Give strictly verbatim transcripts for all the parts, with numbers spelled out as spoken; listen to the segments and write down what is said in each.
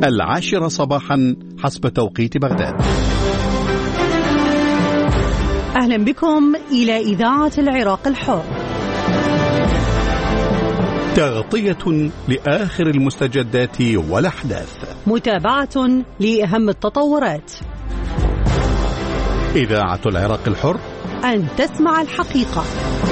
العاشرة صباحا حسب توقيت بغداد. أهلا بكم إلى إذاعة العراق الحر، تغطية لآخر المستجدات والأحداث، متابعة لأهم التطورات. إذاعة العراق الحر، أن تسمع الحقيقة.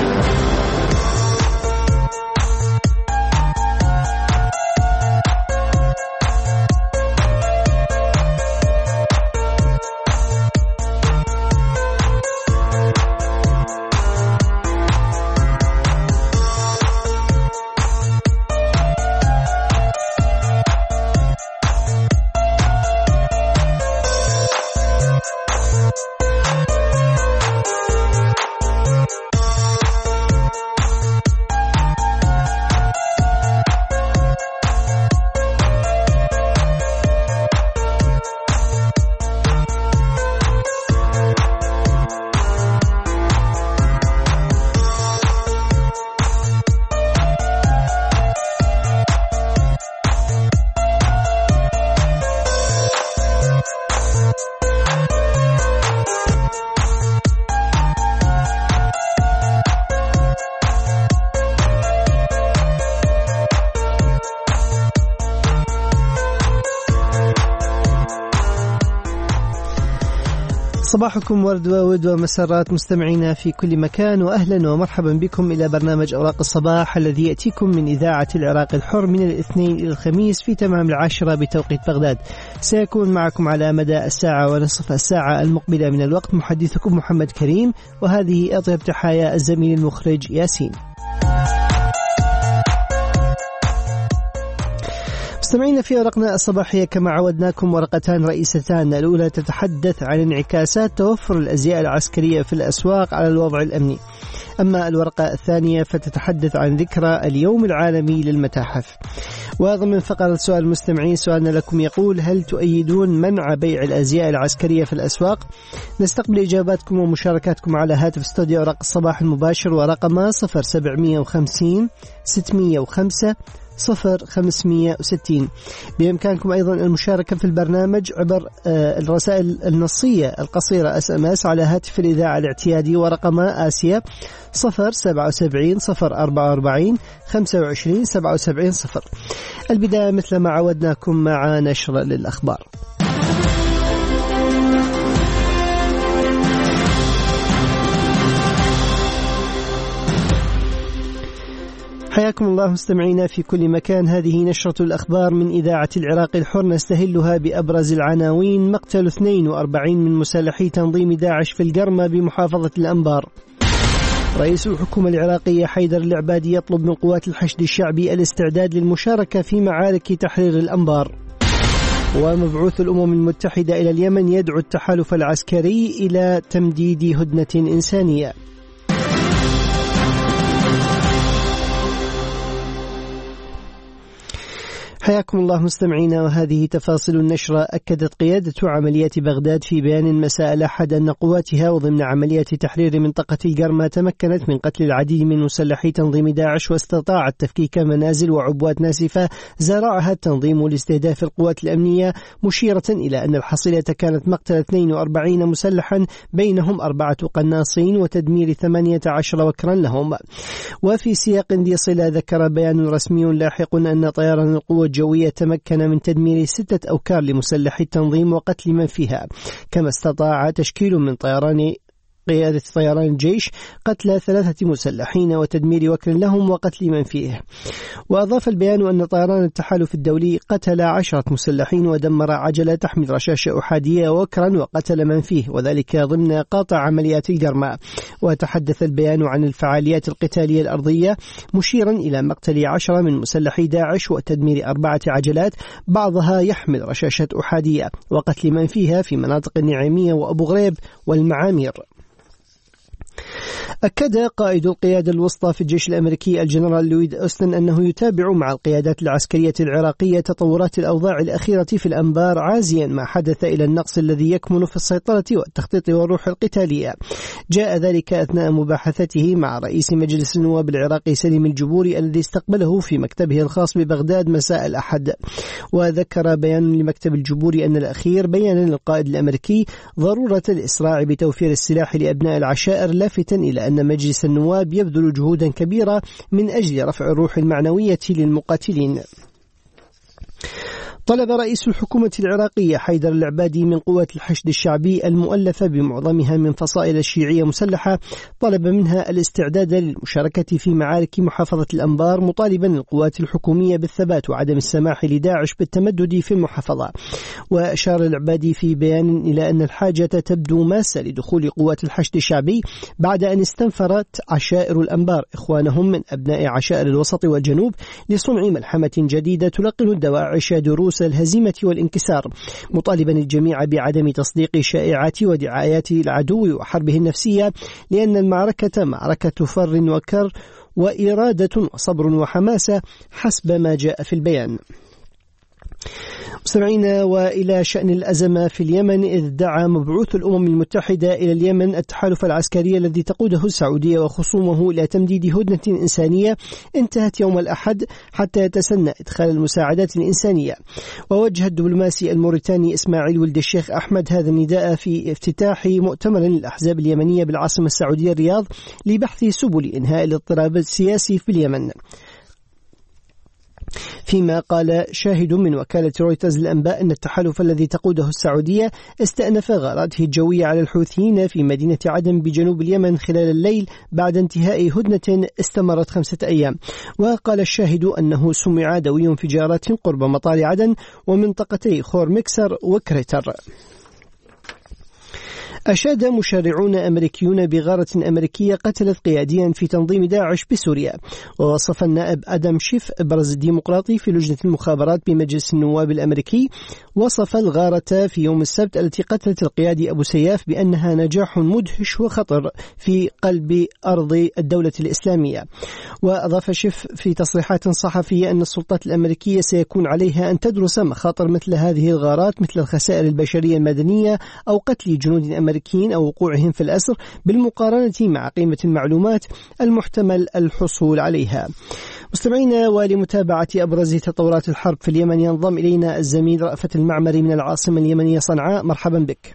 صباحكم ورد وود ومسرات مستمعينا في كل مكان، وأهلا ومرحبا بكم إلى برنامج أوراق الصباح الذي يأتيكم من إذاعة العراق الحر من الاثنين إلى الخميس في تمام العاشرة بتوقيت بغداد. سيكون معكم على مدى الساعة ونصف الساعة المقبلة من الوقت محدثكم محمد كريم، وهذه أطيب تحايا الزميل المخرج ياسين. مستمعين، في ورقنا الصباحية كما عودناكم ورقتان رئيستان. الأولى تتحدث عن انعكاسات توفر الأزياء العسكرية في الأسواق على الوضع الأمني، أما الورقة الثانية فتتحدث عن ذكرى اليوم العالمي للمتاحف. وضمن فقرة سؤال المستمعين سؤالنا لكم يقول: هل تؤيدون منع بيع الأزياء العسكرية في الأسواق؟ نستقبل إجاباتكم ومشاركاتكم على هاتف استوديو أوراق الصباح المباشر ورقم صفر سبعمية وخمسين ستمية وخمسة صفر خمسمية وستين. بإمكانكم أيضا المشاركة في البرنامج عبر الرسائل النصية القصيرة اس ام اس على هاتف الإذاعة الاعتيادي ورقم آسيا صفر سبعة وسبعين صفر أربعة وأربعين خمسة وعشرين سبعة وسبعين صفر. البداية مثل ما عودناكم مع نشر للأخبار. حياكم الله مستمعينا في كل مكان. هذه نشرة الأخبار من إذاعة العراق الحر، نستهلها بأبرز العناوين: مقتل اثنين وأربعين من مسلحي تنظيم داعش في القرمة بمحافظة الأنبار. رئيس الحكومة العراقية حيدر العبادي يطلب من قوات الحشد الشعبي الاستعداد للمشاركة في معارك تحرير الأنبار. ومبعوث الأمم المتحدة إلى اليمن يدعو التحالف العسكري إلى تمديد هدنة إنسانية. حياكم الله مستمعينا، وهذه تفاصيل النشرة. أكدت قيادة عمليات بغداد في بيان مساء الأحد أن قواتها وضمن عمليات تحرير منطقة القرمة تمكنت من قتل العديد من مسلحي تنظيم داعش، واستطاعت تفكيك منازل وعبوات ناسفة زرعها التنظيم لاستهداف القوات الأمنية، مشيرة إلى أن الحصيلة كانت مقتل اثنين وأربعين مسلحا بينهم أربعة قناصين وتدمير ثمانية عشر وكرا لهم. وفي سياق ذي صلة ذكر بيان رسمي لاحق أن طيران القوة الجوية تمكن من تدمير ستة أوكار لمسلحي التنظيم وقتل من فيها، كما استطاع تشكيل من طيران قيادة طيران الجيش قتل ثلاثة مسلحين وتدمير وكر لهم وقتل من فيه. وأضاف البيان أن طيران التحالف الدولي قتل عشرة مسلحين ودمر عجلة تحمل رشاشة أحادية وكرا وقتل من فيه، وذلك ضمن قاطع عمليات القرمة. وتحدث البيان عن الفعاليات القتالية الأرضية، مشيرا إلى مقتل عشرة من مسلحي داعش وتدمير أربعة عجلات بعضها يحمل رشاشة أحادية وقتل من فيها في مناطق النعيمية وأبو غريب والمعامير. أكد قائد القيادة الوسطى في الجيش الأمريكي الجنرال لويد أوستن أنه يتابع مع القيادات العسكرية العراقية تطورات الأوضاع الأخيرة في الأنبار، عازيا ما حدث إلى النقص الذي يكمن في السيطرة والتخطيط والروح القتالية. جاء ذلك أثناء مباحثته مع رئيس مجلس النواب العراقي سليم الجبوري الذي استقبله في مكتبه الخاص ببغداد مساء الأحد. وذكر بيان لمكتب الجبوري أن الأخير بيانا للقائد الأمريكي ضرورة الإسراع بتوفير السلاح لأبناء العشائر، لافتا إلى أن مجلس النواب يبذل جهودا كبيرة من أجل رفع الروح المعنوية للمقاتلين. طلب رئيس الحكومة العراقية حيدر العبادي من قوات الحشد الشعبي المؤلفة بمعظمها من فصائل الشيعية مسلحة، طلب منها الاستعداد للمشاركة في معارك محافظة الأنبار، مطالبا القوات الحكومية بالثبات وعدم السماح لداعش بالتمدد في المحافظة. وأشار العبادي في بيان إلى أن الحاجة تبدو ماسة لدخول قوات الحشد الشعبي بعد أن استنفرت عشائر الأنبار إخوانهم من أبناء عشائر الوسط والجنوب لصنع ملحمة جديدة تلقن الدواعش دروس الهزيمة والانكسار، مطالبا الجميع بعدم تصديق شائعات ودعايات العدو وحربه النفسية، لأن المعركة معركة فر وكر وإرادة وصبر وحماسة حسب ما جاء في البيان. مستمعينا، وإلى شأن الأزمة في اليمن، إذ دعا مبعوث الأمم المتحدة إلى اليمن التحالف العسكري الذي تقوده السعودية وخصومه إلى تمديد هدنة إنسانية انتهت يوم الأحد حتى يتسنى إدخال المساعدات الإنسانية. ووجه الدبلوماسي الموريتاني إسماعيل ولد الشيخ أحمد هذا النداء في افتتاح مؤتمر للأحزاب اليمنية بالعاصمة السعودية الرياض لبحث سبل إنهاء الاضطراب السياسي في اليمن. فيما قال شاهد من وكالة رويترز للأنباء أن التحالف الذي تقوده السعودية استأنف غاراته الجوية على الحوثيين في مدينة عدن بجنوب اليمن خلال الليل بعد انتهاء هدنة استمرت خمسة أيام. وقال الشاهد أنه سمع دوي انفجارات قرب مطار عدن ومنطقتي خور مكسر وكريتر. أشاد مشرعون أمريكيون بغارة أمريكية قتلت قياديا في تنظيم داعش بسوريا. ووصف النائب آدم شيف إبرز الديمقراطي في لجنة المخابرات بمجلس النواب الأمريكي وصف الغارة في يوم السبت التي قتلت القيادي أبو سياف بأنها نجاح مدهش وخطر في قلب أرض الدولة الإسلامية. وأضاف شيف في تصريحات صحفية أن السلطات الأمريكية سيكون عليها أن تدرس مخاطر مثل هذه الغارات مثل الخسائر البشرية المدنية أو قتل جنود أمريكيين أو وقوعهم في الأسر بالمقارنة مع قيمة المعلومات المحتمل الحصول عليها. مستمعينا، ولمتابعة أبرز تطورات الحرب في اليمن ينضم إلينا الزميل رأفت المعمري من العاصمة اليمنية صنعاء. مرحبا بك.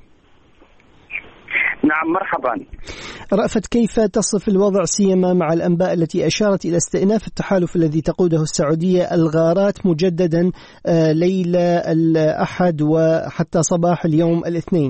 نعم مرحبا. رأفت، كيف تصف الوضع سيما مع الأنباء التي أشارت إلى استئناف التحالف الذي تقوده السعودية الغارات مجددا ليلة الأحد وحتى صباح اليوم الاثنين؟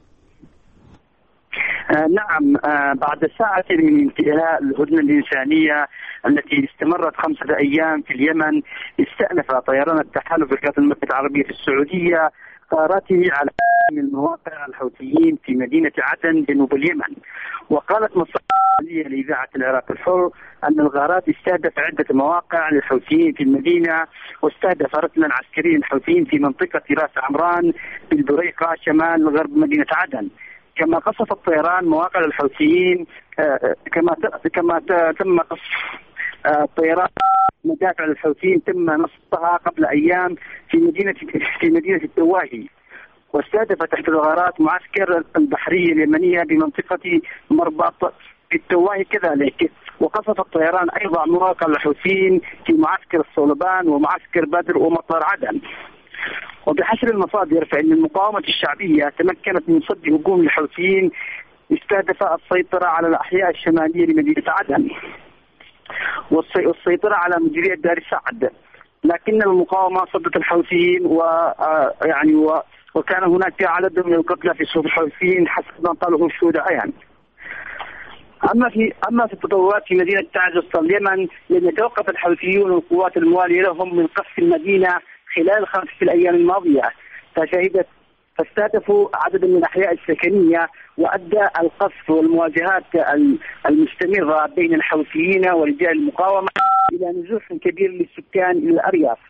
آه نعم آه بعد ساعة من انتهاء الهدنة الإنسانية التي استمرت خمسة أيام في اليمن، استأنف طيران التحالف القوات المتحدة العربية في السعودية غاراته على من مواقع الحوثيين في مدينة عدن جنوب اليمن. وقالت مصادر لإذاعة العراق الحر أن الغارات استهدف عدة مواقع للحوثيين في المدينة، واستهدف ركنا عسكريا للحوثيين في منطقة راس عمران بالبريقة شمال غرب مدينة عدن. كما قصف الطيران مواقع الحوثيين كما كما تم قصف الطيران مدافع الحوثيين تم نصبها قبل أيام في مدينة في مدينة التواهي. واستهدف تحت الغارات معسكر البحرية اليمنية بمنطقة مربط في التواهي كذلك. وقصف الطيران أيضا مواقع الحوثيين في معسكر الصولبان ومعسكر بدر ومطار عدن. وبحسب المصادر فإن المقاومة الشعبية تمكنت من صد هجوم الحوثيين استهدف السيطرة على الأحياء الشمالية لمدينة عدن والسيطرة على مديرية دار السعد، لكن المقاومة صدت الحوثيين ويعني و... وكان هناك عدد من القتلى في صفوف الحوثيين حسب ما قاله الشهداء. يعني أما في أما في التطورات في مدينة تعز وسط اليمن، لم يتوقف الحوثيون والقوات الموالية لهم من قصف المدينة خلال خمسة الأيام الماضية، فشهدت فاستهدفوا عدد من الأحياء السكنية، وأدى القصف والمواجهات المستمرة بين الحوثيين ورجال المقاومة إلى نزوح كبير للسكان إلى الأرياف.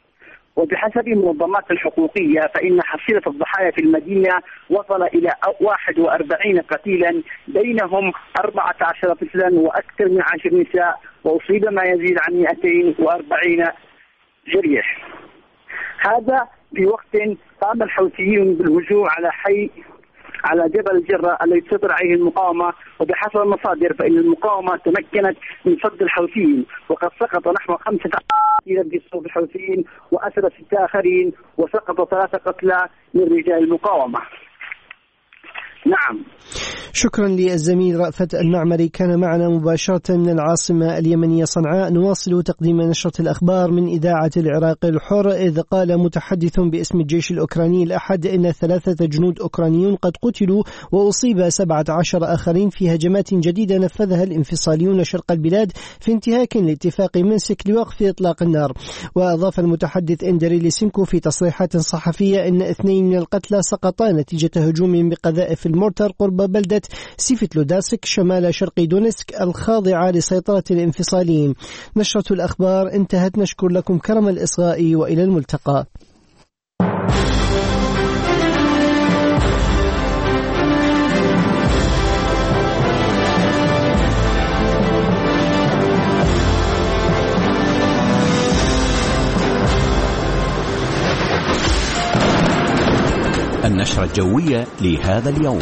وبحسب المنظمات الحقوقية فإن حصيلة الضحايا في المدينة وصل إلى واحد وأربعين قتيلا، بينهم أربعة عشر طفلا وأكثر من عشر نساء، وأصيب ما يزيد عن مئتين وأربعين جريح. هذا في وقت قام الحوثيون بالهجوم على حي على جبل الجرة الذي تسيطر عليه المقاومة، وبحسب المصادر فإن المقاومة تمكنت من صد الحوثيين، وقد سقط نحو خمسة قتيلا بصوب الحوثيين وأسر ستة آخرين، وسقط ثلاثة قتلى من رجال المقاومة. نعم. شكرا للزميل رأفت المعمري، كان معنا مباشرة من العاصمة اليمنية صنعاء. نواصل تقديم نشرة الأخبار من إذاعة العراق الحر، إذ قال متحدث باسم الجيش الأوكراني الأحد إن ثلاثة جنود أوكرانيون قد قتلوا وأصيب سبعة عشر آخرين في هجمات جديدة نفذها الانفصاليون شرق البلاد في انتهاك لاتفاق منسك لوقف إطلاق النار. وأضاف المتحدث إندري ليسينكو في تصريحات صحفية إن اثنين من القتلى سقطا نتيجة هجوم بقذائف المورتر قرب بلدة سيفتلوداسك شمال شرق دونسك الخاضعة لسيطرة الانفصاليين. نشرة الأخبار انتهت، نشكر لكم كرم الإصغاء وإلى الملتقى. النشرة الجوية لهذا اليوم.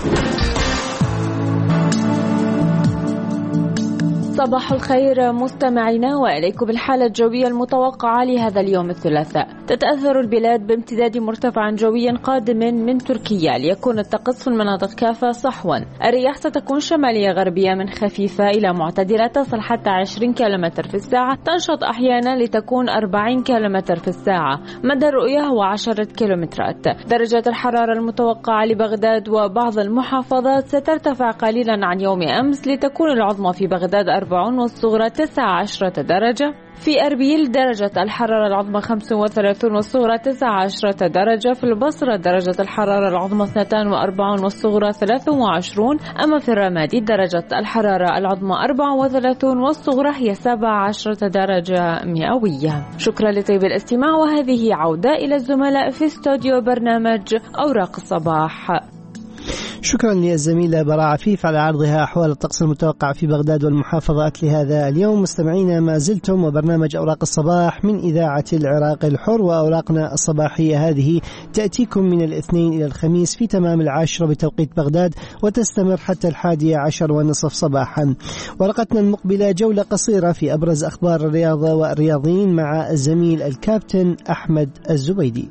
صباح الخير مستمعينا، وإليكم الحالة الجوية المتوقعة لهذا اليوم الثلاثاء. تتأثر البلاد بامتداد مرتفع جوي قادم من تركيا، ليكون الطقس في المناطق كافة صحوا. الرياح ستكون شمالية غربية من خفيفة إلى معتدلة تصل حتى عشرين كيلومتر في الساعة، تنشط أحيانا لتكون أربعين كيلومتر في الساعة. مدى الرؤية هو عشرة كيلومترات. درجة الحرارة المتوقعة لبغداد وبعض المحافظات سترتفع قليلا عن يوم أمس، لتكون العظمى في بغداد أربعون والصغرى تسعة عشرة درجة. في أربيل درجة الحرارة العظمى خمسة وثلاثين والصغرى تسعة عشرة درجة. في البصرة درجة الحرارة العظمى اثنتين وأربعين والصغرى ثلاثة وعشرين. أما في الرمادي درجة الحرارة العظمى أربعة وثلاثين والصغرى هي سبعة عشرة درجة مئوية. شكرا لطيب الاستماع، وهذه عودة إلى الزملاء في استوديو برنامج أوراق الصباح. شكرا للزميلة براء عفيف على عرضها أحوال الطقس المتوقع في بغداد والمحافظات لهذا اليوم. مستمعينا، ما زلتم وبرنامج أوراق الصباح من إذاعة العراق الحر، وأوراقنا الصباحية هذه تأتيكم من الاثنين إلى الخميس في تمام العاشرة بتوقيت بغداد، وتستمر حتى الحادية عشر ونصف صباحا. ورقتنا المقبلة جولة قصيرة في أبرز أخبار الرياضة والرياضيين مع الزميل الكابتن أحمد الزبيدي.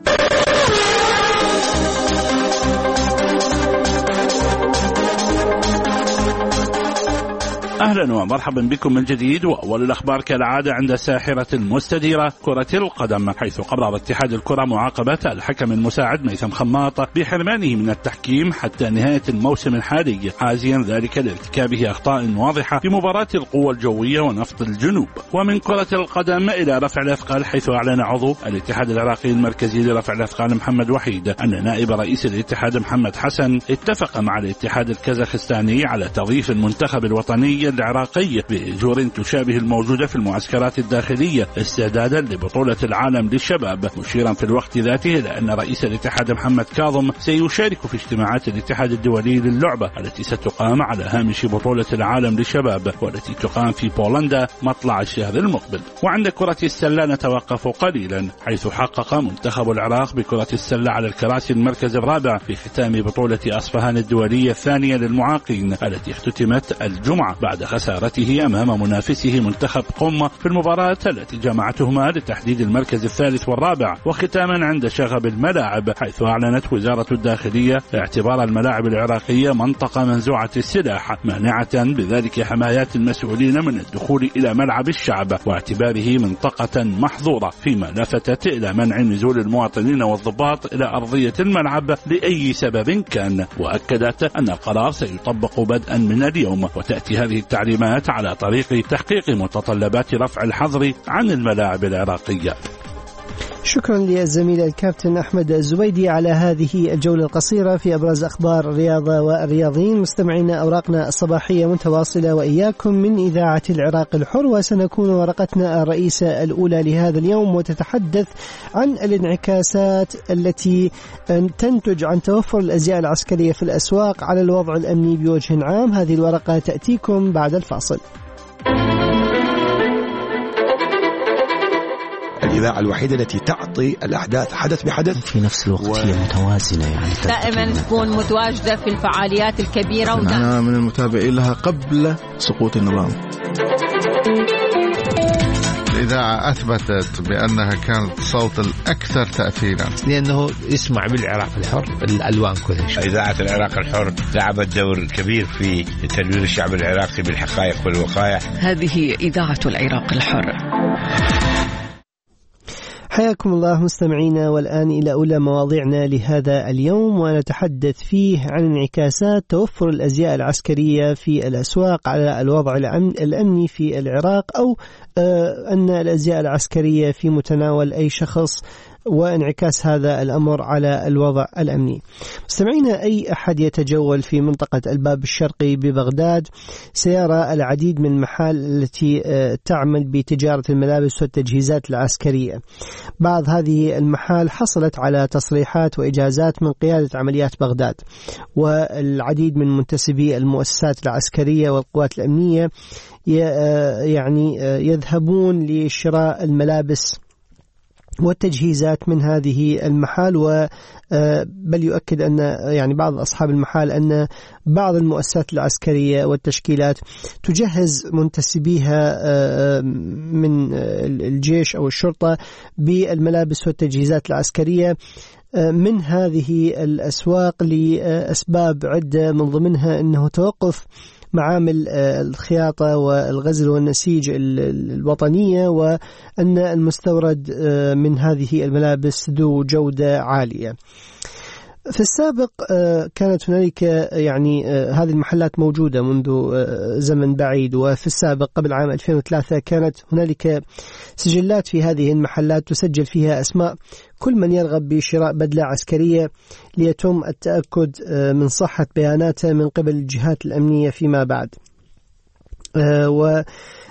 أهلا ومرحبا بكم من جديد. وأول الأخبار كالعادة عند ساحرة المستديرة كرة القدم، حيث قرر اتحاد الكرة معاقبة الحكم المساعد ميثم خماط بحرمانه من التحكيم حتى نهاية الموسم الحالي، حازيا ذلك لارتكابه أخطاء واضحة في مباراة القوى الجوية ونفط الجنوب. ومن كرة القدم إلى رفع الأثقال، حيث أعلن عضو الاتحاد العراقي المركزي لرفع الأثقال محمد وحيد أن نائب رئيس الاتحاد محمد حسن اتفق مع الاتحاد الكازاخستاني على تضييف المنتخب الوطني العراقي بأجور تشابه الموجودة في المعسكرات الداخلية استعدادا لبطولة العالم للشباب، مشيرا في الوقت ذاته إلى أن رئيس الاتحاد محمد كاظم سيشارك في اجتماعات الاتحاد الدولي للعبة التي ستقام على هامش بطولة العالم للشباب، والتي تقام في بولندا مطلع الشهر المقبل. وعند كرة السلة نتوقف قليلا، حيث حقق منتخب العراق بكرة السلة على الكراسي المركز الرابع في ختام بطولة أصفهان الدولية الثانية للمعاقين التي اختتمت الجمعة بعد خسارته أمام منافسه منتخب قم في المباراة التي جمعتهما لتحديد المركز الثالث والرابع. وختاما عند شغب الملاعب، حيث أعلنت وزارة الداخلية اعتبار الملاعب العراقية منطقة منزوعة السلاح، مانعة بذلك حمايات المسؤولين من الدخول إلى ملعب الشعب، واعتباره منطقة محظورة، فيما لفتت إلى منع نزول المواطنين والضباط إلى أرضية الملعب لأي سبب كان. وأكدت أن القرار سيطبق بدءا من اليوم، وتأتي هذه التعليمات على طريق تحقيق متطلبات رفع الحظر عن الملاعب العراقية. شكرا للزميل الكابتن أحمد الزبيدي على هذه الجولة القصيرة في أبرز أخبار الرياضة والرياضيين. مستمعينا، أوراقنا الصباحية متواصلة وإياكم من إذاعة العراق الحر، وسنكون ورقتنا الرئيسة الأولى لهذا اليوم وتتحدث عن الانعكاسات التي تنتج عن توفر الأزياء العسكرية في الأسواق على الوضع الأمني بوجه عام. هذه الورقة تأتيكم بعد الفاصل. الإذاعة الوحيدة التي تعطي الأحداث حدث بحدث في نفس الوقت و... هي متوازنة، يعني دائما تكون متواجدة في الفعاليات الكبيرة. أنا من المتابعين لها قبل سقوط النظام. الإذاعة أثبتت بأنها كانت صوت الأكثر تأثيرا، لأنه يسمع بالعراق الحر الألوان كلها. إذاعة العراق الحر لعبت دور كبير في تدوير الشعب العراقي بالحقائق والوقائع. هذه إذاعة العراق الحر. حياكم الله مستمعينا، والآن إلى أولى مواضيعنا لهذا اليوم، ونتحدث فيه عن انعكاسات توفر الأزياء العسكرية في الأسواق على الوضع الأمني في العراق، أو أن الأزياء العسكرية في متناول أي شخص وانعكاس هذا الأمر على الوضع الأمني. مستمعينا، أي أحد يتجول في منطقة الباب الشرقي ببغداد سيرى العديد من المحال التي تعمل بتجارة الملابس والتجهيزات العسكرية. بعض هذه المحال حصلت على تصريحات وإجازات من قيادة عمليات بغداد، والعديد من منتسبي المؤسسات العسكرية والقوات الأمنية يعني يذهبون لشراء الملابس والتجهيزات من هذه المحال، و بل يؤكد أن يعني بعض أصحاب المحال أن بعض المؤسسات العسكرية والتشكيلات تجهز منتسبيها من الجيش أو الشرطة بالملابس والتجهيزات العسكرية من هذه الأسواق لأسباب عدة، من ضمنها أنه توقف معامل الخياطة والغزل والنسيج الوطنية، وأن المستورد من هذه الملابس ذو جودة عالية. في السابق كانت هنالك يعني هذه المحلات موجودة منذ زمن بعيد، وفي السابق قبل عام ألفين وثلاثة كانت هنالك سجلات في هذه المحلات تسجل فيها أسماء كل من يرغب بشراء بدلة عسكرية ليتم التأكد من صحة بياناته من قبل الجهات الأمنية فيما بعد. و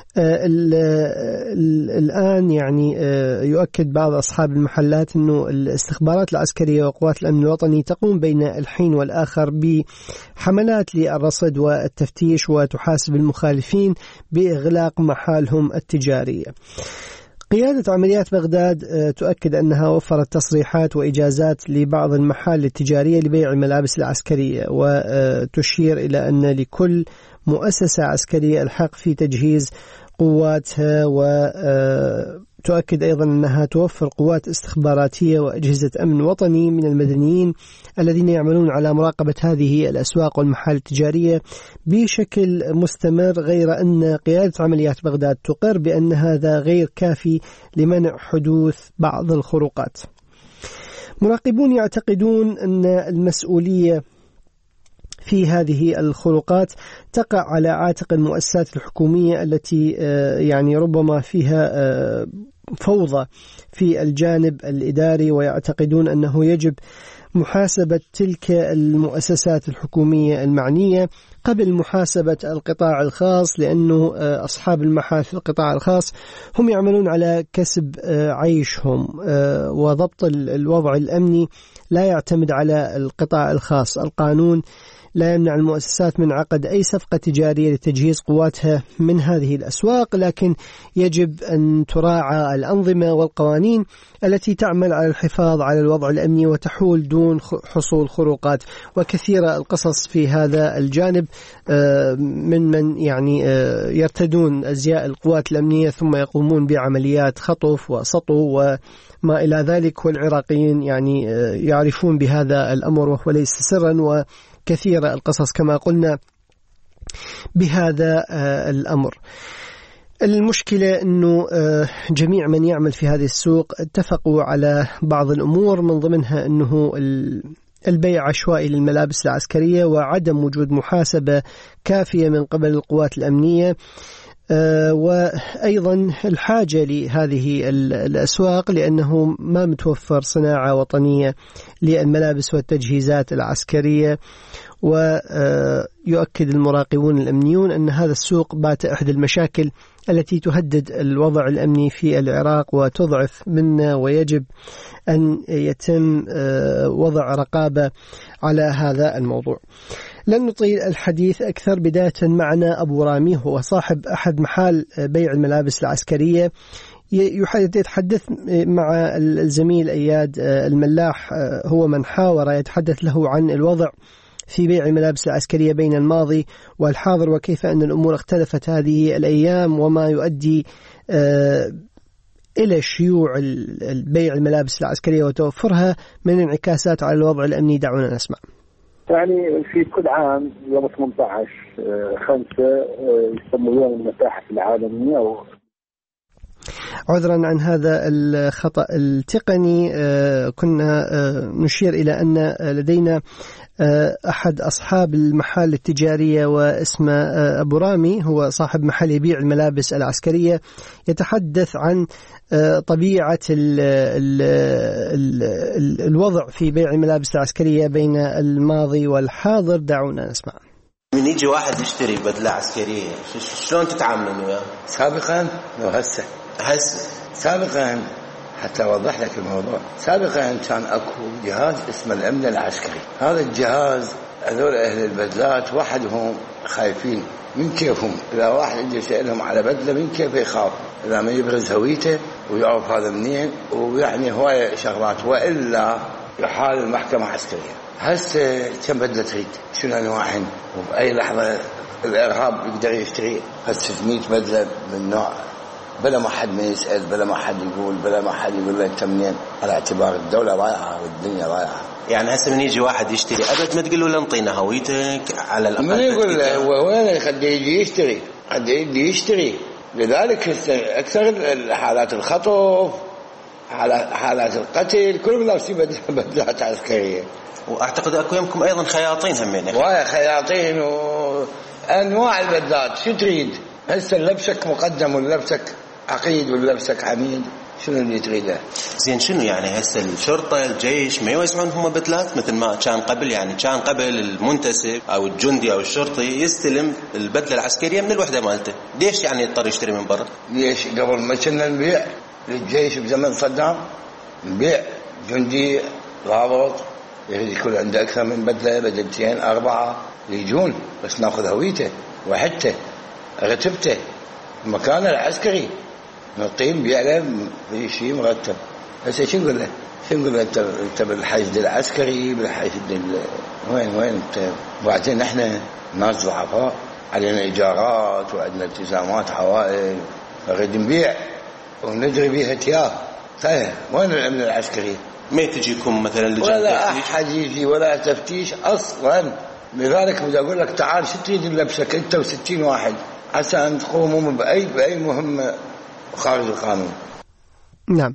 الآن يعني يؤكد بعض أصحاب المحلات أنه الاستخبارات العسكرية وقوات الأمن الوطني تقوم بين الحين والآخر بحملات للرصد والتفتيش وتحاسب المخالفين بإغلاق محالهم التجارية. قيادة عمليات بغداد تؤكد أنها وفرت تصريحات وإجازات لبعض المحال التجارية لبيع الملابس العسكرية، وتشير إلى أن لكل مؤسسة عسكرية الحق في تجهيز قواتها، وتؤكد أيضا أنها توفر قوات استخباراتية وأجهزة أمن وطني من المدنيين الذين يعملون على مراقبة هذه الأسواق والمحال التجارية بشكل مستمر، غير أن قيادة عمليات بغداد تقر بأن هذا غير كافي لمنع حدوث بعض الخروقات. مراقبون يعتقدون أن المسؤولية في هذه الخروقات تقع على عاتق المؤسسات الحكومية التي يعني ربما فيها فوضى في الجانب الإداري، ويعتقدون أنه يجب محاسبة تلك المؤسسات الحكومية المعنية قبل محاسبة القطاع الخاص، لأنه أصحاب المحال في القطاع الخاص هم يعملون على كسب عيشهم، وضبط الوضع الأمني لا يعتمد على القطاع الخاص. القانون لا يمنع المؤسسات من عقد أي صفقة تجارية لتجهيز قواتها من هذه الأسواق، لكن يجب أن تراعى الأنظمة والقوانين التي تعمل على الحفاظ على الوضع الأمني وتحول دون حصول خروقات. وكثيرة القصص في هذا الجانب من من يعني يرتدون أزياء القوات الأمنية ثم يقومون بعمليات خطف وسطو وما إلى ذلك، والعراقيين يعني يعرفون بهذا الأمر وهو ليس سرا، و كثيرة القصص كما قلنا بهذا الأمر. المشكلة أنه جميع من يعمل في هذه السوق اتفقوا على بعض الأمور، من ضمنها أنه البيع عشوائي للملابس العسكرية وعدم وجود محاسبة كافية من قبل القوات الأمنية. وأيضا الحاجة لهذه الأسواق لأنه ما متوفر صناعة وطنية للملابس والتجهيزات العسكرية. ويؤكد المراقبون الأمنيون أن هذا السوق بات أحد المشاكل التي تهدد الوضع الأمني في العراق وتضعف منه، ويجب أن يتم وضع رقابة على هذا الموضوع. لن نطيل الحديث أكثر، بداية معنا أبو رامي هو صاحب أحد محال بيع الملابس العسكرية، يتحدث مع الزميل أياد الملاح، هو من حاور يتحدث له عن الوضع في بيع الملابس العسكرية بين الماضي والحاضر، وكيف أن الأمور اختلفت هذه الأيام، وما يؤدي إلى شيوع البيع الملابس العسكرية وتوفرها من انعكاسات على الوضع الأمني. دعونا نسمع. يعني في كل عام يوم ثمانية عشر خمسة يسمى يوم المتاحف العالمية. و... عذرا عن هذا الخطأ التقني، كنا نشير إلى أن لدينا أحد أصحاب المحال التجارية واسمه أبو رامي، هو صاحب محل يبيع الملابس العسكرية، يتحدث عن طبيعة ال ال ال ال الوضع في بيع الملابس العسكرية بين الماضي والحاضر. دعونا نسمع. من يجي واحد يشتري بدلة عسكرية شلون تتعاملون وياه؟ سابقا وهسه هسه سابقا حتى أوضح لك الموضوع. سابقا كان أكو جهاز اسمه الأمن العسكري. هذا الجهاز هذول أهل البدلات وحدهم خايفين من كيفهم، إذا واحد يجي يسألهم على بدلة من كيف يخاف، إذا ما يبرز هويته ويعرف هذا منين، ويعني هواية شغلات، وإلا يحال المحكمة عسكرية. هسه كم بدلة تريد، شنو أنواعهن، وبأي لحظة الإرهاب يقدر يشتري هسه ستمية بدلة من نوع، بلا ما حد ما يسأل، بلا ما حد يقول، بلا ما حد يقول له أنت منين، على اعتبار الدولة ضايعة والدنيا ضايعة. يعني هسه من يجي واحد يشتري أبد ما تقول له نعطينا هويتك على الأقل. من يقول له هو وين قد يجي يشتري، قد يجي يشتري. لذلك أكثر الحالات الخطف، حالات القتل، كلهم لابسين بدلات عسكرية. وأعتقد أكو يمكم أيضا خياطين همين. وايا خياطين وأنواع البدلات. شو تريد هسه، لبسك مقدم ولبسك عقيد ولبسك عميد، شنو اللي تريده؟ زين شنو يعني هسه الشرطة الجيش ما يوزعون هم بدلات مثل ما كان قبل؟ يعني كان قبل المنتسب أو الجندي أو الشرطي يستلم البدلة العسكرية من الوحدة مالته، ليش يعني يضطر يشتري من برا؟ ليش قبل ما كنا نبيع للجيش بزمن صدام، نبيع جندي ضابط يريد يكون عنده أكثر من بدلة، بدلتين أربعة، يجون بس ناخذ هويته وحدته رتبته مكانه العسكري، نقيم بيعله في شيء مرتب. هسه شو نقول له؟ شو نقول له؟ انت انت بالحشد العسكري، بالحشد وين وين انت؟ وبعدين احنا ناس ضعفاء، علينا ايجارات وعندنا التزامات عوائل، نريد نبيع ونجري بيها تياه. طيب وين الامن العسكري؟ ما تجيكم مثلا لجان ولا احد يجي ولا تفتيش اصلا. لذلك بدي اقول لك تعال شو تريد نلبسك انت وستين واحد عسى ان تقوموا باي باي مهمه خارج القانون. نعم،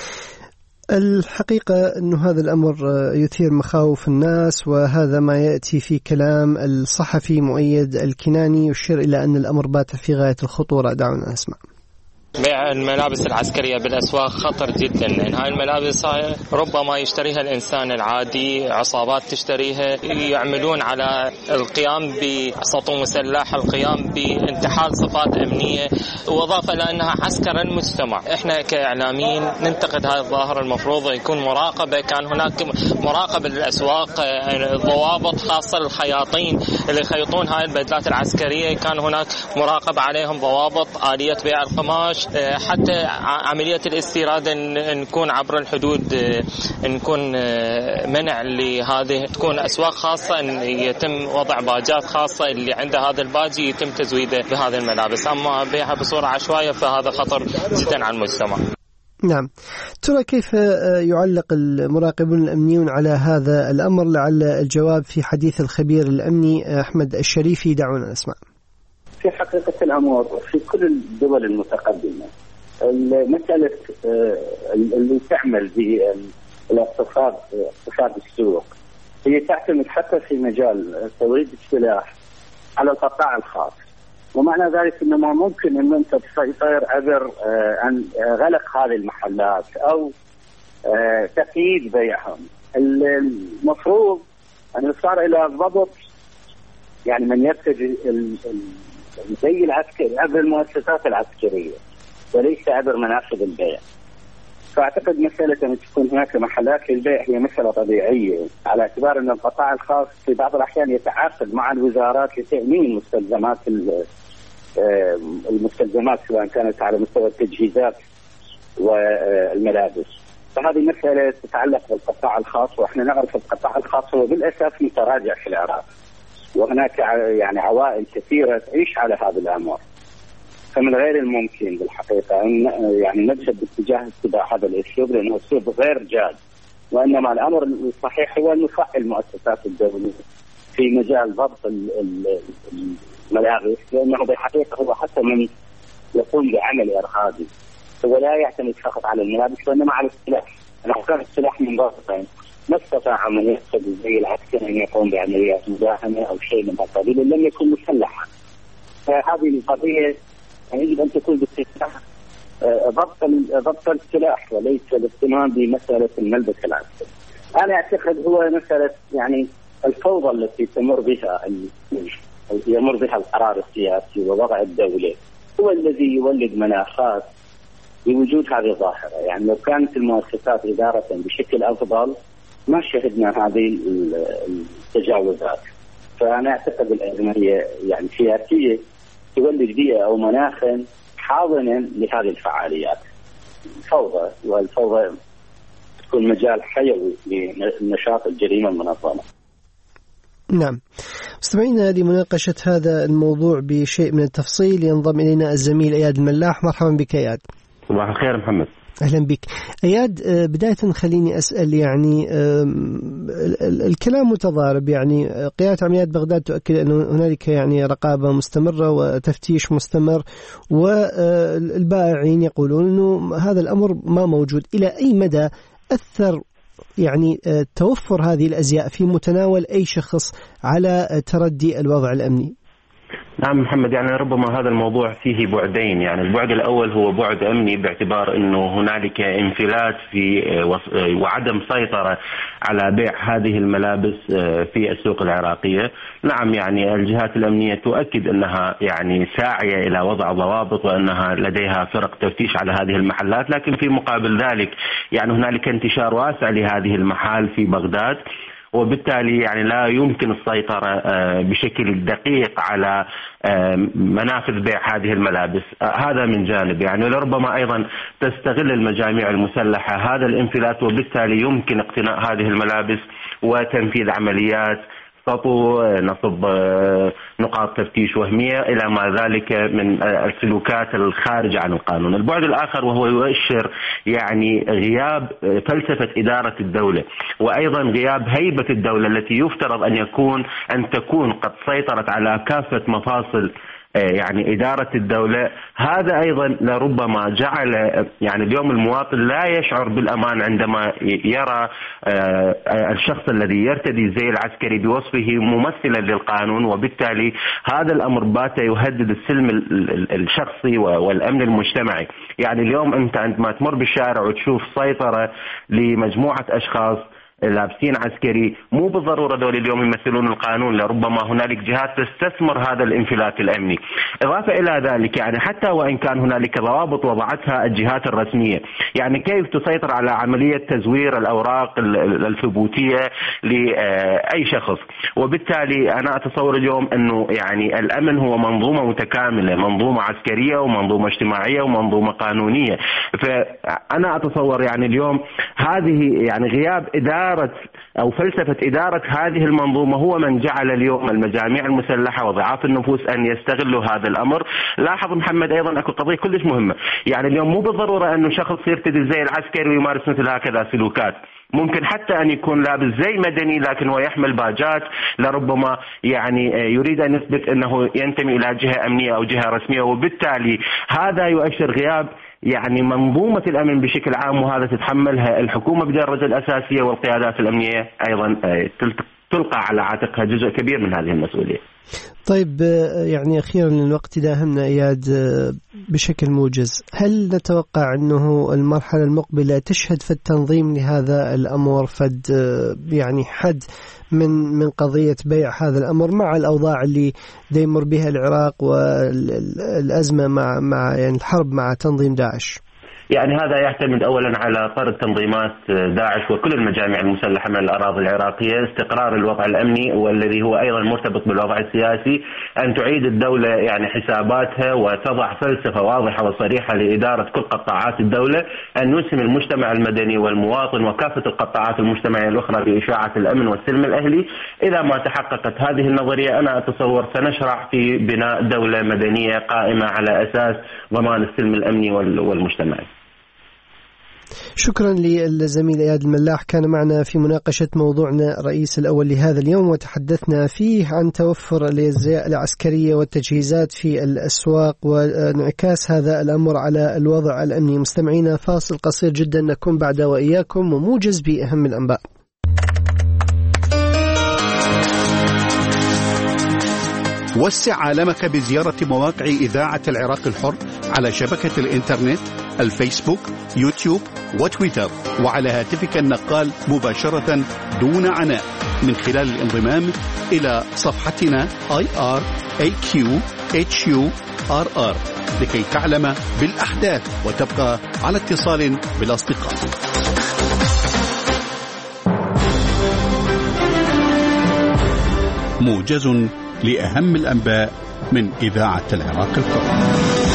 الحقيقة أن هذا الأمر يثير مخاوف الناس، وهذا ما يأتي في كلام الصحفي مؤيد الكناني يشير إلى أن الأمر بات في غاية الخطورة. دعونا نسمع. بيع الملابس العسكرية بالأسواق خطر جدا، لأن هاي الملابس هاي ربما يشتريها الإنسان العادي، عصابات تشتريها، يعملون على القيام بسطو مسلح، القيام بانتحال صفات أمنية، وإضافة لأنها عسكر المجتمع. إحنا كإعلاميين ننتقد هاي الظاهرة، المفروض يكون مراقبة، كان هناك مراقبة للأسواق، ضوابط خاصة للخياطين اللي يخيطون هاي البدلات العسكرية، كان هناك مراقبة عليهم، ضوابط، آلية بيع القماش، حتى عملية الاستيراد نكون عبر الحدود، نكون منع لهذه، تكون أسواق خاصة، إن يتم وضع باجات خاصة، اللي عنده هذا الباجي يتم تزويده بهذه الملابس. أما بيعها بصورة عشوائية فهذا خطر جدا على المجتمع. نعم، ترى كيف يعلق المراقبون الأمنيون على هذا الأمر؟ لعل الجواب في حديث الخبير الأمني أحمد الشريفي. دعونا نسمع. في حقيقة الأمر في كل الدول المتقدمة مسألة اللي تعمل بالاقتصاد، اقتصاد السوق، هي تعتمد حتى في مجال توريد السلاح على القطاع الخاص. ومعنى ذلك أنه ما ممكن أن أنت تسيطر عبر عن غلق هذه المحلات أو تقييد بيعهم. المفروض أن يصار إلى ضبط يعني من يرتدي الزي العسكري عبر المؤسسات العسكرية وليس عبر منافذ البيع. فأعتقد مسألة أن تكون هناك محلات للبيع هي مسألة طبيعية، على اعتبار أن القطاع الخاص في بعض الأحيان يتعاقد مع الوزارات لتأمين مستلزمات المستلزمات سواء كانت على مستوى التجهيزات والملابس. فهذه مسألة تتعلق بالقطاع الخاص، وإحنا نعرف القطاع الخاص هو بالأساس متراجع في العراق، وهناك يعني عوائل كثيرة تعيش على هذه الأمور. فمن غير الممكن بالحقيقة أن يعني نذهب باتجاه اتباع هذا الأسلوب، لأنه أسلوب غير جاد، وإنما الأمر الصحيح هو أن نفعل المؤسسات الدولية في مجال ضبط الملابس، لأنه بالحقيقة هو حتى من يقوم بعمل إرهابي هو لا يعتمد فقط على الملابس وإنما على السلاح. لو كان السلاح منضبطا ما استطاع من يقصد زي العسكري أن يقوم بعمليات مداهمة أو شيء من هذا القبيل لم يكن مسلحا. فهذه القضية يجب أن تكون باتجاه ضبط ضبط السلاح وليس الاهتمام بمسألة الملبس العسكري. أنا أعتقد هو مسألة يعني الفوضى التي تمر بها يمر بها القرار السياسي ووضع الدولة هو الذي يولد مناخات بوجود هذه الظاهرة. يعني لو كانت المؤسسات إدارة بشكل أفضل ما شهدنا هذه التجاوزات. فأنا أعتقد الأزمة هي يعني سياسية تولد بيئة أو مناخا حاضنا لهذه الفعاليات. فوضى، والفوضى تكون مجال حيوي لنشاط الجريمة المنظمة. نعم مستمعينا، لمناقشة هذا الموضوع بشيء من التفصيل ينضم إلينا الزميل إياد الملاح. مرحبا بك إياد. صباح الخير محمد. أهلا بك إياد. بداية خليني أسأل يعني الكلام متضارب، يعني قيادة عمليات بغداد تؤكد أن هنالك يعني رقابة مستمرة وتفتيش مستمر، والبائعين يقولون أنه هذا الأمر ما موجود. إلى أي مدى أثر يعني توفر هذه الأزياء في متناول أي شخص على تردي الوضع الأمني؟ نعم محمد، يعني ربما هذا الموضوع فيه بعدين. يعني البعد الأول هو بعد أمني باعتبار أنه هنالك انفلات في وعدم سيطرة على بيع هذه الملابس في السوق العراقية. نعم يعني الجهات الأمنية تؤكد أنها يعني ساعية إلى وضع ضوابط وأنها لديها فرق تفتيش على هذه المحلات، لكن في مقابل ذلك يعني هنالك انتشار واسع لهذه المحال في بغداد، وبالتالي يعني لا يمكن السيطرة بشكل دقيق على منافذ بيع هذه الملابس. هذا من جانب، يعني لربما أيضا تستغل المجاميع المسلحة هذا الانفلات، وبالتالي يمكن اقتناء هذه الملابس وتنفيذ عمليات سطو، نصب نقاط تفتيش وهمية إلى ما ذلك من السلوكات الخارجة عن القانون. البعد الآخر وهو يؤشر يعني غياب فلسفة إدارة الدولة، وأيضا غياب هيبة الدولة التي يفترض أن يكون أن تكون قد سيطرت على كافة مفاصل يعني إدارة الدولة. هذا أيضا لربما جعل يعني اليوم المواطن لا يشعر بالأمان عندما يرى الشخص الذي يرتدي الزي العسكري بوصفه ممثلا للقانون، وبالتالي هذا الأمر بات يهدد السلم الشخصي والأمن المجتمعي. يعني اليوم أنت عندما تمر بالشارع وتشوف سيطرة لمجموعة أشخاص لابسين عسكري، مو بالضرورة دول اليوم يمثلون القانون، لربما هنالك جهات تستثمر هذا الانفلات الأمني. إضافة إلى ذلك يعني حتى وإن كان هنالك ضوابط وضعتها الجهات الرسمية، يعني كيف تسيطر على عملية تزوير الأوراق الثبوتية لأي شخص؟ وبالتالي أنا أتصور اليوم أنه يعني الأمن هو منظومة متكاملة، منظومة عسكرية ومنظومة اجتماعية ومنظومة قانونية. فأنا أتصور يعني اليوم هذه يعني غياب إدارة أو فلسفة إدارة هذه المنظومة هو من جعل اليوم المجاميع المسلحة وضعاف النفوس أن يستغلوا هذا الأمر. لاحظ محمد أيضا أكو قضية كلش مهمة، يعني اليوم مو بالضرورة أنه شخص يرتدي الزي العسكري ويمارس مثل هكذا سلوكات. ممكن حتى أن يكون لابس زي مدني لكن هو يحمل باجات، لربما يعني يريد أن يثبت أنه ينتمي إلى جهة أمنية أو جهة رسمية، وبالتالي هذا يؤشر غياب يعني منظومة الأمن بشكل عام، وهذا تتحملها الحكومة بدرجة الأساسية والقيادات الأمنية أيضا تلقى على عاتقها جزء كبير من هذه المسؤولية. طيب يعني أخيرا الوقت داهمنا إياد بشكل موجز، هل نتوقع أنه المرحلة المقبلة تشهد في التنظيم لهذا الأمر فد يعني حد من من قضية بيع هذا الأمر مع الأوضاع اللي يمر بها العراق والأزمة مع مع يعني الحرب مع تنظيم داعش؟ يعني هذا يعتمد أولا على طرد تنظيمات داعش وكل المجامع المسلحة من الأراضي العراقية، استقرار الوضع الأمني والذي هو أيضا مرتبط بالوضع السياسي، أن تعيد الدولة يعني حساباتها وتضع فلسفة واضحة وصريحة لإدارة كل قطاعات الدولة، أن يسهم المجتمع المدني والمواطن وكافة القطاعات المجتمعية الأخرى بإشاعة الأمن والسلم الأهلي. إذا ما تحققت هذه النظرية أنا أتصور سنشرع في بناء دولة مدنية قائمة على أساس ضمان السلم الأمني والمجتمعي. شكرا للزميل إياد الملاح، كان معنا في مناقشة موضوعنا الرئيس الأول لهذا اليوم، وتحدثنا فيه عن توفر الأزياء العسكرية والتجهيزات في الأسواق وانعكاس هذا الأمر على الوضع الأمني. مستمعينا فاصل قصير جدا نكون بعد وإياكم وموجز بأهم الأنباء. وسع عالمك بزيارة مواقع إذاعة العراق الحر على شبكة الإنترنت الفيسبوك يوتيوب وتويتر، وعلى هاتفك النقال مباشرة دون عناء من خلال الانضمام إلى صفحتنا آي آر إيه كيو إتش يو آر آر لكي تعلم بالأحداث وتبقى على اتصال بالأصدقاء. موجز لأهم الأنباء من إذاعة العراق الحر.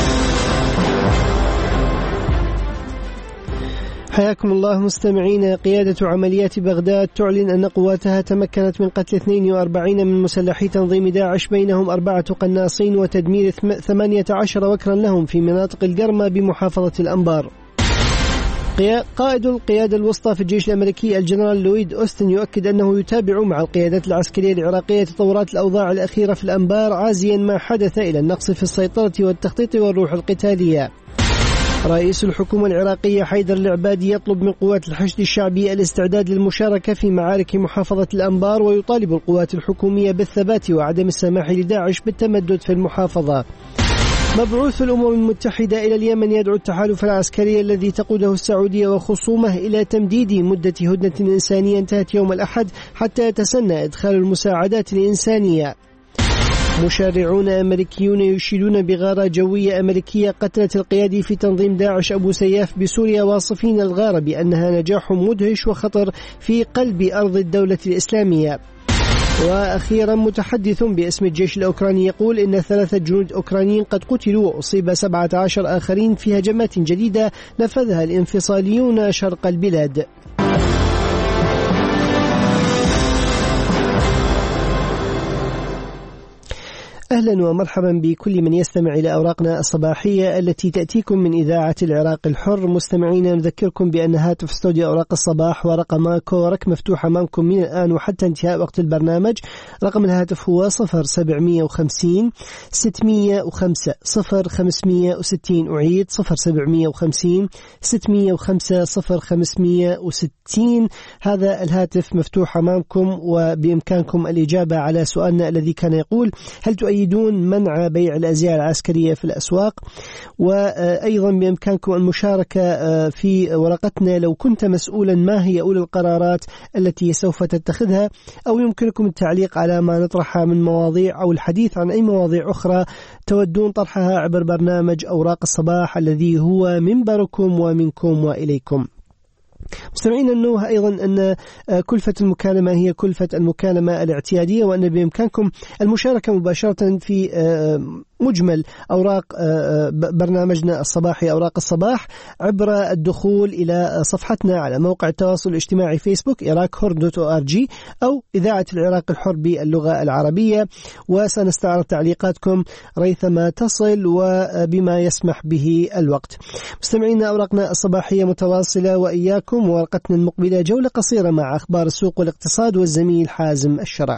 حياكم الله مستمعين. قيادة عمليات بغداد تعلن أن قواتها تمكنت من قتل اثنين وأربعين من مسلحي تنظيم داعش، بينهم أربعة قناصين، وتدمير ثمانية عشر وكرا لهم في مناطق القرمة بمحافظة الأنبار. قائد القيادة الوسطى في الجيش الأمريكي الجنرال لويد أوستن يؤكد أنه يتابع مع القيادات العسكرية العراقية تطورات الأوضاع الأخيرة في الأنبار، عازيا ما حدث إلى النقص في السيطرة والتخطيط والروح القتالية. رئيس الحكومة العراقية حيدر العبادي يطلب من قوات الحشد الشعبي الاستعداد للمشاركة في معارك محافظة الأنبار، ويطالب القوات الحكومية بالثبات وعدم السماح لداعش بالتمدد في المحافظة. مبعوث الأمم المتحدة إلى اليمن يدعو التحالف العسكري الذي تقوده السعودية وخصومه إلى تمديد مدة هدنة إنسانية انتهت يوم الأحد حتى يتسنى إدخال المساعدات الإنسانية. مشرعون أمريكيون يشيدون بغارة جوية أمريكية قتلت القيادي في تنظيم داعش أبو سياف بسوريا، واصفين الغارة بأنها نجاح مدهش وخطر في قلب أرض الدولة الإسلامية. وأخيرا متحدث باسم الجيش الأوكراني يقول إن ثلاثة جنود أوكرانيين قد قتلوا وأصيب سبعة عشر آخرين في هجمات جديدة نفذها الانفصاليون شرق البلاد. أهلا ومرحبا بكل من يستمع إلى أوراقنا الصباحية التي تأتيكم من إذاعة العراق الحر. مستمعين نذكركم بأن هاتف استوديو أوراق الصباح ورقم كورك مفتوح أمامكم من الآن وحتى انتهاء وقت البرنامج. رقم الهاتف هو صفر سبعمية وخمسين ستمية وخمسة صفر خمسمية وستين. أعيد صفر سبعمية وخمسين ستمية وخمسة صفر خمسمية وستين. هذا الهاتف مفتوح أمامكم وبإمكانكم الإجابة على سؤالنا الذي كان يقول: هل تؤيدون منع بيع الأزياء العسكرية في الأسواق؟ وأيضا بإمكانكم المشاركة في ورقتنا لو كنت مسؤولا ما هي أولى القرارات التي سوف تتخذها، أو يمكنكم التعليق على ما نطرحها من مواضيع أو الحديث عن أي مواضيع أخرى تودون طرحها عبر برنامج أوراق الصباح الذي هو منبركم ومنكم وإليكم. مستمعين أنه أيضا أن كلفة المكالمة هي كلفة المكالمة الاعتيادية، وأن بإمكانكم المشاركة مباشرة في مجمل أوراق برنامجنا الصباحي أوراق الصباح عبر الدخول إلى صفحتنا على موقع التواصل الاجتماعي فيسبوك إراك حر دوت أو آر جي أو إذاعة العراق الحر باللغة العربية، وسنستعرض تعليقاتكم ريثما تصل وبما يسمح به الوقت. مستمعينا أوراقنا الصباحية متواصلة وإياكم، ورقتنا المقبلة جولة قصيرة مع أخبار السوق والاقتصاد والزميل حازم الشرع.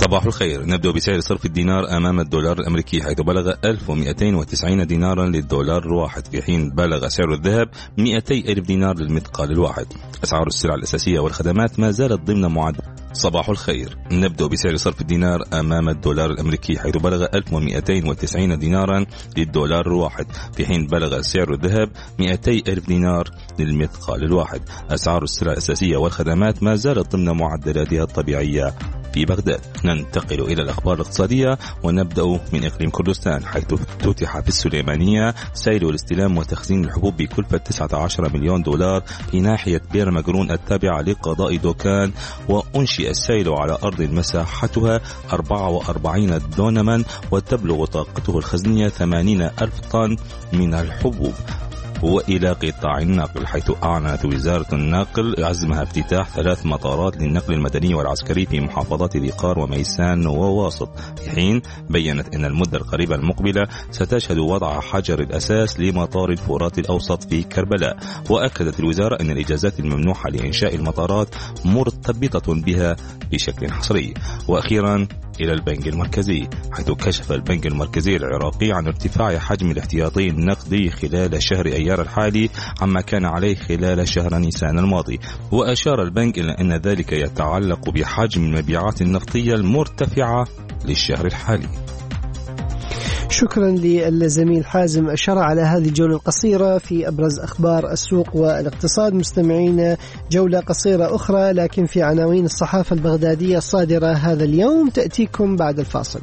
صباح الخير. نبدأ بسعر صرف الدينار أمام الدولار الأمريكي حيث بلغ ألف ومئتين وتسعين دينارا للدولار الواحد، في حين بلغ سعر الذهب مئتي ألف دينار للمثقال الواحد. أسعار السلع الأساسية والخدمات ما زالت ضمن معدل. صباح الخير. نبدأ بسعر صرف الدينار أمام الدولار الأمريكي حيث بلغ ألف ومئتين وتسعين دينارا للدولار الواحد، في حين بلغ سعر الذهب مئتي ألف دينار للمثقال الواحد. أسعار السلع الأساسية والخدمات ما زالت ضمن معدلاتها الطبيعية في بغداد. ننتقل إلى الأخبار الاقتصادية ونبدأ من إقليم كردستان حيث افتتح في السليمانية سيل الاستلام وتخزين الحبوب بكلفة تسعة عشر مليون دولار في ناحية بير مجرون التابعة لقضاء دوكان، وأنشئ السيل على أرض مساحتها أربعة وأربعين دونما وتبلغ طاقته الخزنية ثمانين ألف طن من الحبوب. وإلى قطاع النقل حيث أعلنت وزارة النقل عزمها افتتاح ثلاث مطارات للنقل المدني والعسكري في محافظات ذي قار وميسان وواسط، في حين بيّنت أن المدة القريبة المقبلة ستشهد وضع حجر الأساس لمطار الفرات الأوسط في كربلاء. وأكدت الوزارة أن الإجازات الممنوحة لإنشاء المطارات مرتبطة بها بشكل حصري. وأخيرا إلى البنك المركزي حيث كشف البنك المركزي العراقي عن ارتفاع حجم الاحتياطي النقدي خلال شهر أيار الحالي عما كان عليه خلال شهر نيسان الماضي. وأشار البنك إلى أن ذلك يتعلق بحجم المبيعات النفطية المرتفعة للشهر الحالي. شكرا للزميل حازم أشار على هذه الجولة القصيرة في أبرز أخبار السوق والاقتصاد. مستمعين جولة قصيرة أخرى لكن في عناوين الصحافة البغدادية الصادرة هذا اليوم تأتيكم بعد الفاصل.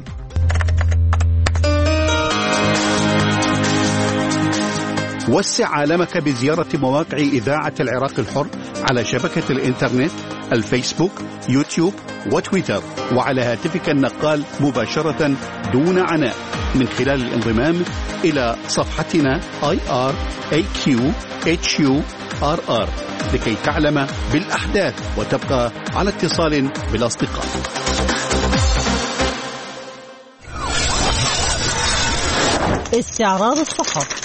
وسع عالمك بزيارة مواقع إذاعة العراق الحر على شبكة الإنترنت الفيسبوك يوتيوب وتويتر، وعلى هاتفك النقال مباشرة دون عناء من خلال الانضمام إلى صفحتنا آي آر إيه كيو إتش يو آر آر لكي تعلم بالأحداث وتبقى على اتصال بالأصدقاء. استعراض الصحف.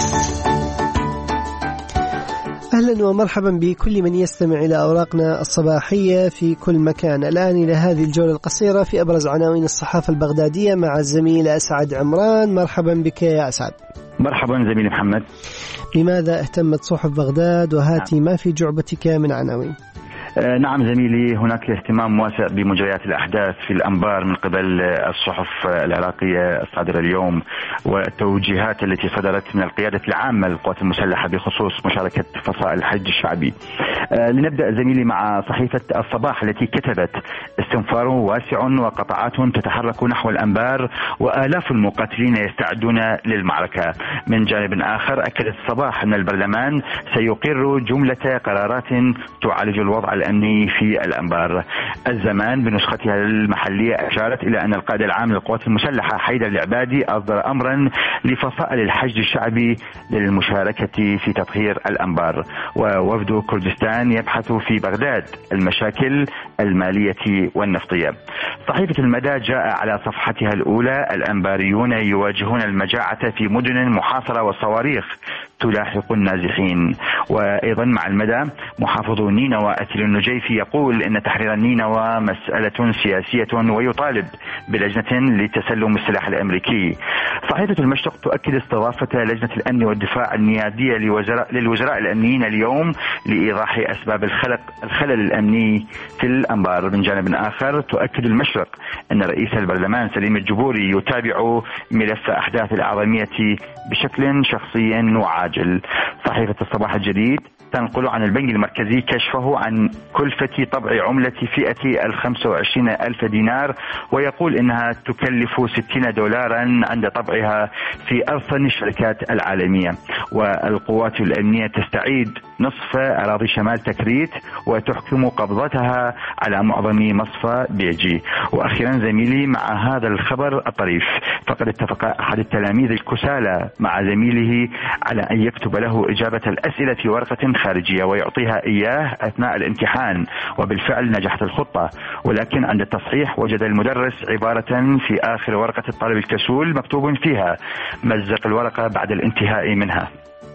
أهلا ومرحبا بكل من يستمع إلى أوراقنا الصباحية في كل مكان. الآن إلى هذه الجولة القصيرة في أبرز عناوين الصحافة البغدادية مع الزميل أسعد عمران. مرحبا بك يا أسعد. مرحبا زميلي محمد. بماذا اهتمت صحف بغداد وهاتي ما في جعبتك من عناوين؟ نعم زميلي، هناك اهتمام واسع بمجريات الأحداث في الأنبار من قبل الصحف العراقية الصادرة اليوم، والتوجيهات التي صدرت من القيادة العامة للقوات المسلحة بخصوص مشاركة فصائل الحج الشعبي. لنبدأ زميلي مع صحيفة الصباح التي كتبت: استنفار واسع وقطعات تتحرك نحو الأنبار وآلاف المقاتلين يستعدون للمعركة. من جانب آخر أكدت الصباح أن البرلمان سيقر جملة قرارات تعالج الوضع الأمني في الأنبار. الزمان بنسختها المحلية أشارت إلى أن القائد العام للقوات المسلحة حيدر العبادي أصدر أمرا لفصائل الحشد الشعبي للمشاركة في تطهير الأنبار. ووفد كردستان يبحث في بغداد المشاكل المالية والنفطية. صحيفة المدى جاء على صفحتها الأولى: الأنباريون يواجهون المجاعة في مدن محاصرة والصواريخ تلاحق النازحين. وأيضا مع المدى: محافظ نينوى أتل النجيفي يقول إن تحرير نينوى مسألة سياسية ويطالب بلجنة لتسلم السلاح الأمريكي. صحيفة المشرق تؤكد استضافة لجنة الأمن والدفاع النيابية للوزراء الأمنيين اليوم لإيضاح أسباب الخلق الخلل الأمني في الأنبار. من جانب آخر تؤكد المشرق أن رئيس البرلمان سليم الجبوري يتابع ملف أحداث الأعظمية بشكل شخصي وعاجل. صحيفة الصباح الجديد تنقل عن البنك المركزي كشفه عن كلفة طبع عملة فئة الخمسة وعشرين ألف دينار، ويقول إنها تكلف ستين دولارا عند طبعها في أرصن الشركات العالمية. والقوات الأمنية تستعيد نصف أراضي شمال تكريت وتحكم قبضتها على معظم مصفى بيجي. وأخيرا زميلي مع هذا الخبر الطريف، فقد اتفق أحد التلاميذ الكسالى مع زميله على أن يكتب له إجابة الأسئلة في ورقة خارجية ويعطيها إياه أثناء الامتحان، وبالفعل نجحت الخطة. ولكن عند التصحيح وجد المدرس عبارة في آخر ورقة الطالب الكسول مكتوب فيها: مزق الورقة بعد الانتهاء منها.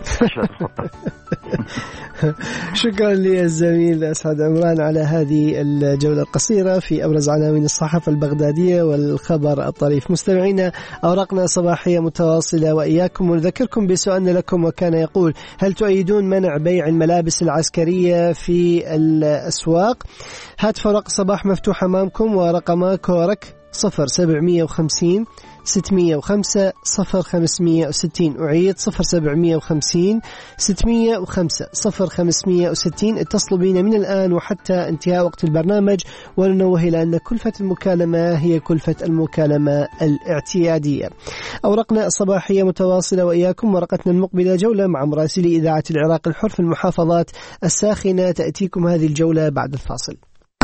شكرا للزميل أسعد عمران على هذه الجولة القصيرة في أبرز عناوين الصحافة البغدادية والخبر الطريف. مستمعينا، أوراقنا صباحية متواصلة وإياكم، ونذكركم بسؤالنا لكم وكان يقول: هل تؤيدون منع بيع الملابس العسكرية في الأسواق؟ هاتف ورق صباح مفتوح أمامكم، ورقم كورك صفر سبعمية وخمسين ستمية وخمسة صفر خمسمية وستين. أعيد صفر سبعمية وخمسين ستمية وخمسة صفر خمسمية وستين. اتصلوا بنا من الآن وحتى انتهاء وقت البرنامج، وننوه إلى أن كلفة المكالمة هي كلفة المكالمة الاعتيادية. أوراقنا الصباحية متواصلة وإياكم. ورقتنا المقبلة جولة مع مراسلي إذاعة العراق الحر في المحافظات الساخنة. تأتيكم هذه الجولة بعد الفاصل.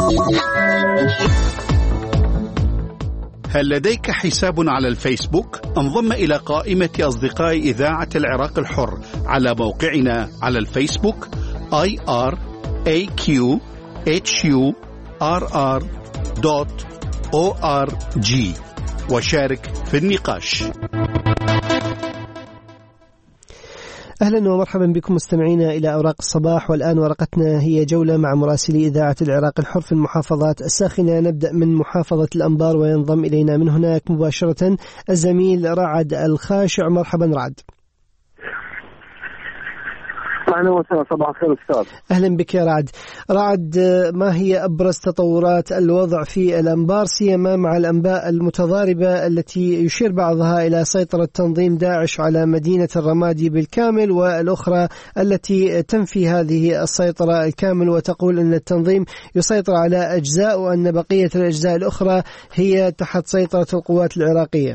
هل لديك حساب على الفيسبوك؟ انضم إلى قائمة أصدقاء إذاعة العراق الحر على موقعنا على الفيسبوك آي آر إيه كيو إتش يو آر آر دوت أو آر جي وشارك في النقاش. أهلا ومرحبا بكم مستمعينا إلى أوراق الصباح، والآن ورقتنا هي جولة مع مراسلي إذاعة العراق الحر في المحافظات الساخنة. نبدأ من محافظة الأنبار، وينضم إلينا من هناك مباشرة الزميل رعد الخاشع. مرحبا رعد. أهلا وسهلا، صباح الخير أستاذ. أهلا بك يا رعد. رعد، ما هي أبرز تطورات الوضع في الأنبار، سيما مع الأنباء المتضاربة التي يشير بعضها إلى سيطرة تنظيم داعش على مدينة الرمادي بالكامل، والأخرى التي تنفي هذه السيطرة الكامل وتقول أن التنظيم يسيطر على أجزاء وأن بقية الأجزاء الأخرى هي تحت سيطرة القوات العراقية؟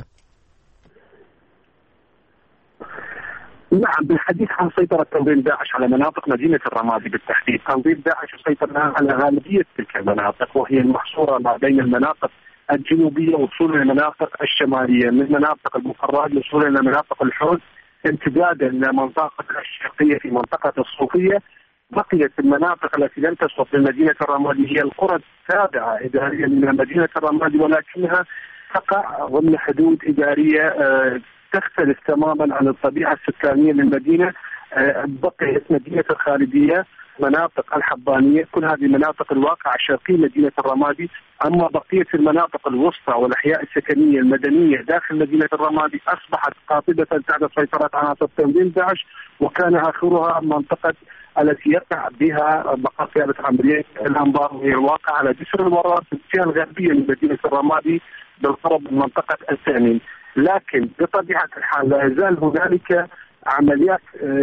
نعم، بالحديث عن سيطرة تنظيم داعش على مناطق مدينة الرمادي بالتحديد، تنظيم داعش يسيطر على غالبية تلك المناطق، وهي المحصورة ما بين المناطق الجنوبية وصولا إلى المناطق الشمالية، من مناطق البخارات وصولا إلى مناطق الحوث، امتدادا إلى منطقة الشرقية في منطقة الصوفية. بقيت المناطق التي لم تصف لمدينة الرمادي هي القرى التابعة إداريا من مدينة الرمادي، ولكنها تقع ضمن حدود إدارية آه تختلف تماما عن الطبيعة السكانية للمدينة. بقيت مدينة الخالدية، مناطق الحبانية، كل هذه مناطق الواقع الشرقي مدينة الرمادي. أما بقية المناطق الوسطى والأحياء السكنية المدنية داخل مدينة الرمادي أصبحت قاطبة تحت سيطرة عناصر تنظيم داعش، وكان آخرها منطقة التي يقع بها بقى قيادة عمليات الأنبار، وهي الواقع على جسر الوراس في الجهة الغربية من مدينة الرمادي بالقرب من منطقة التأمين. لكن بطبيعة الحال لا يزال هنالك عمليات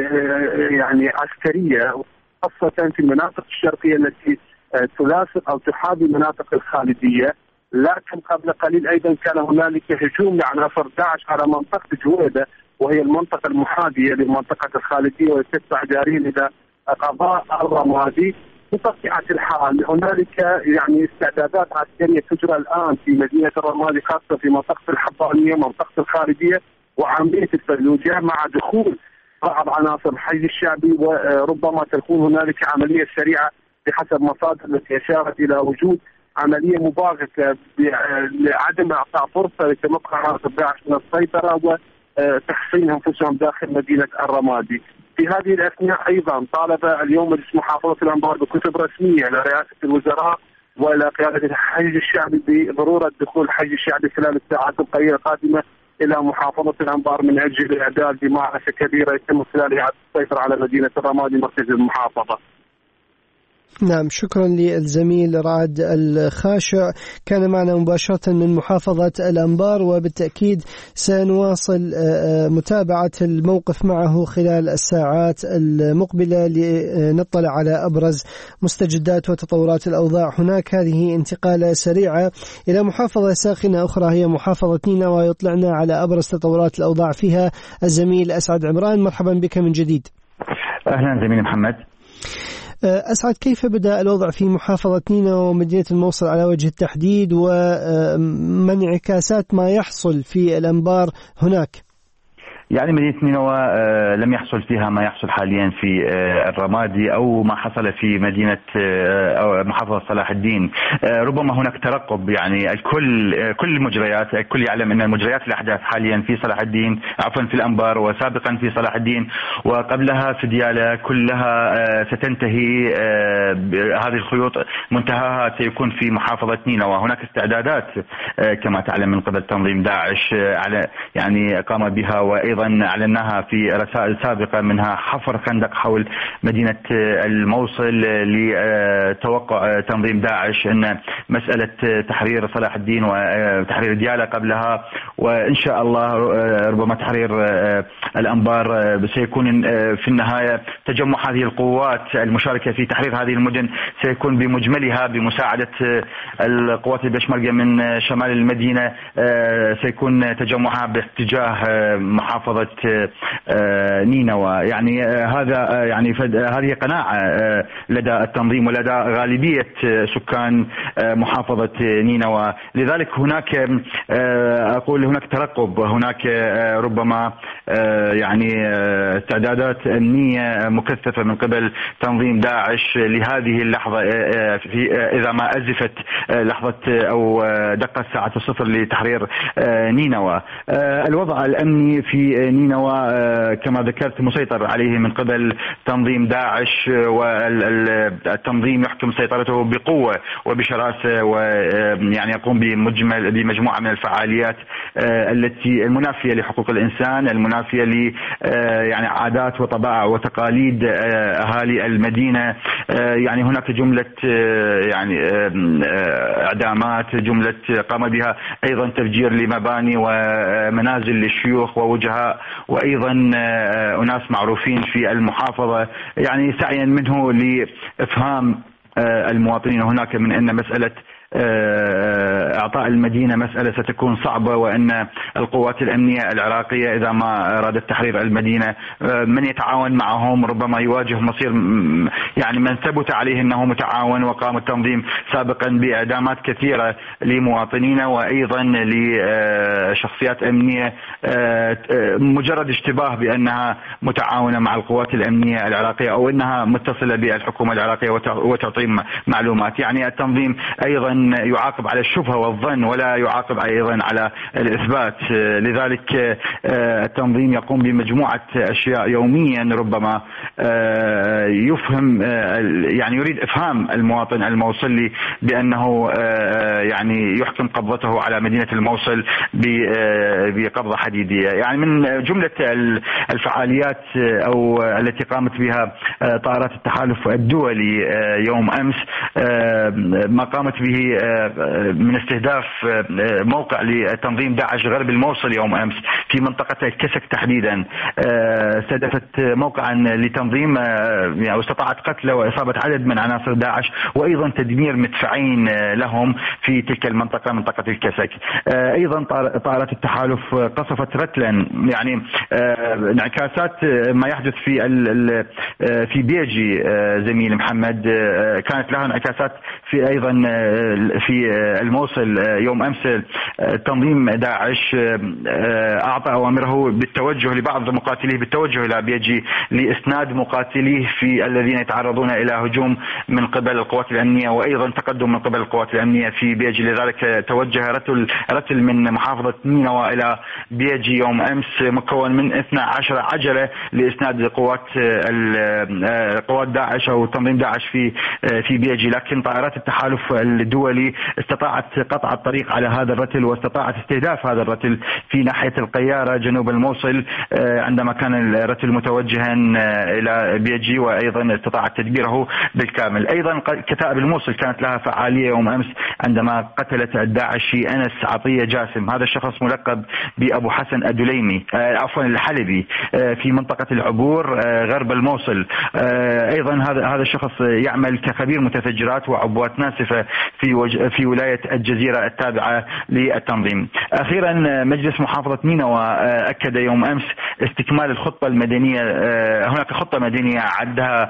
يعني عسكرية خاصة في المناطق الشرقية التي تلاصق أو تحاذي مناطق الخالدية. لكن قبل قليل أيضا كان هنالك هجوم لعناصر داعش على منطقة جويدة، وهي المنطقة المحاذية لمنطقة الخالدية وتتبع جارين إلى قضاء الرمادي. بطبيعة الحال هنالك يعني استعدادات عسكرية تجرى الآن في مدينة الرمادي، خاصة في منطقة الحبانية منطقة الخارجية وعملية الفلوجة، مع دخول بعض عناصر الحي الشعبي، وربما تكون هنالك عملية سريعة بحسب مصادر التي أشارت إلى وجود عملية مباغتة لعدم إعطاء فرصة لتمكن عناصر داعش من السيطرة وتحصين أنفسهم داخل مدينة الرمادي. في هذه الأثناء أيضا طالب اليوم مجلس محافظة الأنبار بكتب رسمية لرئاسة الوزراء وإلى قيادة الحي الشعبي بضرورة دخول الحي الشعبي خلال الساعات القليلة القادمة إلى محافظة الأنبار من أجل الإعداد بمعركة كبيرة يتم خلالها السيطرة على مدينة الرمادي مركز المحافظة. نعم، شكرا للزميل رعد الخاشع، كان معنا مباشرة من محافظة الأنبار، وبالتأكيد سنواصل متابعة الموقف معه خلال الساعات المقبلة لنطلع على أبرز مستجدات وتطورات الأوضاع هناك. هذه انتقالة سريعة إلى محافظة ساخنة أخرى هي محافظة نينوى، ويطلعنا على أبرز تطورات الأوضاع فيها الزميل أسعد عمران. مرحبا بك من جديد. أهلا زميلي محمد. أسعد، كيف بدأ الوضع في محافظة نينوى ومدينة الموصل على وجه التحديد، ومن انعكاسات ما يحصل في الأنبار هناك؟ يعني مدينة نينوى لم يحصل فيها ما يحصل حاليا في الرمادي أو ما حصل في مدينة أو محافظة صلاح الدين. ربما هناك ترقب، يعني الكل كل المجريات الكل يعلم أن المجريات الأحداث حاليا في صلاح الدين عفوا في الأنبار وسابقا في صلاح الدين وقبلها في ديالى كلها ستنتهي، هذه الخيوط منتهاها سيكون في محافظة نينوى. هناك استعدادات كما تعلم من قبل تنظيم داعش على يعني قام بها وأيضا أعلناها في رسائل سابقة، منها حفر خندق حول مدينة الموصل لتوقع تنظيم داعش أن مسألة تحرير صلاح الدين وتحرير ديالى قبلها، وإن شاء الله ربما تحرير الأنبار سيكون في النهاية تجمع هذه القوات المشاركة في تحرير هذه المدن سيكون بمجملها بمساعدة القوات البشمركة من شمال المدينة، سيكون تجمعها باتجاه محافظة نينوى. يعني هذا يعني هذه قناعة لدى التنظيم ولدى غالبية سكان محافظة نينوى. لذلك هناك أقول هناك ترقب، هناك ربما يعني استعدادات أمنية مكثفة من قبل تنظيم داعش لهذه اللحظة، في إذا ما أزفت لحظة أو دقة ساعة الصفر لتحرير نينوى. الوضع الأمني في نينوى كما ذكرت مسيطر عليه من قبل تنظيم داعش، والتنظيم يحكم سيطرته بقوة وبشراسة، ويعني يقوم بمجمل بمجموعة من الفعاليات التي المنافية لحقوق الإنسان، المنافية ل يعني عادات وطباع وتقاليد أهالي المدينة. يعني هناك جملة يعني إعدامات، جملة قام بها أيضا تفجير لمباني ومنازل للشيوخ ووجهاء وأيضا أناس معروفين في المحافظة، يعني سعيا منه لإفهام المواطنين هناك من أن مسألة إعطاء المدينة مسألة ستكون صعبة، وأن القوات الأمنية العراقية إذا ما أرادت تحرير المدينة من يتعاون معهم ربما يواجه مصير يعني من ثبت عليه أنه متعاون. وقام التنظيم سابقا بإعدامات كثيرة لمواطنين وأيضا لشخصيات أمنية مجرد اشتباه بأنها متعاونة مع القوات الأمنية العراقية أو أنها متصلة بالحكومة العراقية وتعطي معلومات. يعني التنظيم أيضا يعاقب على الشبهة والظن ولا يعاقب أيضا على الإثبات. لذلك التنظيم يقوم بمجموعة أشياء يوميا ربما يفهم يعني يريد إفهام المواطن الموصلي بأنه يعني يحكم قبضته على مدينة الموصل بقبضة حديدية. يعني من جملة الفعاليات أو التي قامت بها طائرات التحالف الدولي يوم أمس ما قامت به من استهداف موقع لتنظيم داعش غرب الموصل يوم أمس في منطقة الكسك تحديدا. استهدفت موقعا لتنظيم يعني واستطاعت قتل وإصابة عدد من عناصر داعش وأيضا تدمير مدفعين لهم في تلك المنطقة منطقة الكسك. أيضا طائرات التحالف قصفت رتلا، يعني انعكاسات ما يحدث في في بيجي زميل محمد كانت لها انعكاسات في أيضا في الموصل يوم أمس. تنظيم داعش أعطى أوامره بالتوجه لبعض مقاتليه بالتوجه إلى بيجي لإسناد مقاتليه في الذين يتعرضون إلى هجوم من قبل القوات الأمنية وأيضا تقدم من قبل القوات الأمنية في بيجي. لذلك توجه رتل رتل من محافظة نينوى إلى بيجي يوم أمس مكون من اثنتي عشرة عجلة لإسناد قوات قوات داعش أو تنظيم داعش في في بيجي. لكن طائرات التحالف الدولي استطاعت قطع الطريق على هذا الرتل واستطاعت استهداف هذا الرتل في ناحية القيارة جنوب الموصل عندما كان الرتل متوجها إلى بيجي، وأيضا استطاعت تدبيره بالكامل. أيضا كتائب الموصل كانت لها فعالية يوم أمس عندما قتلت الداعشي أنس عطية جاسم. هذا الشخص ملقب بأبو حسن الدليمي عفوا الحلبي في منطقة العبور غرب الموصل. أيضا هذا هذا الشخص يعمل كخبير متفجرات وعبوات ناسفة في وج... في ولاية الجزيرة التابعة للتنظيم. أخيرا مجلس محافظة نينوى أكد يوم أمس استكمال الخطة المدنية. هناك خطة مدنية عدها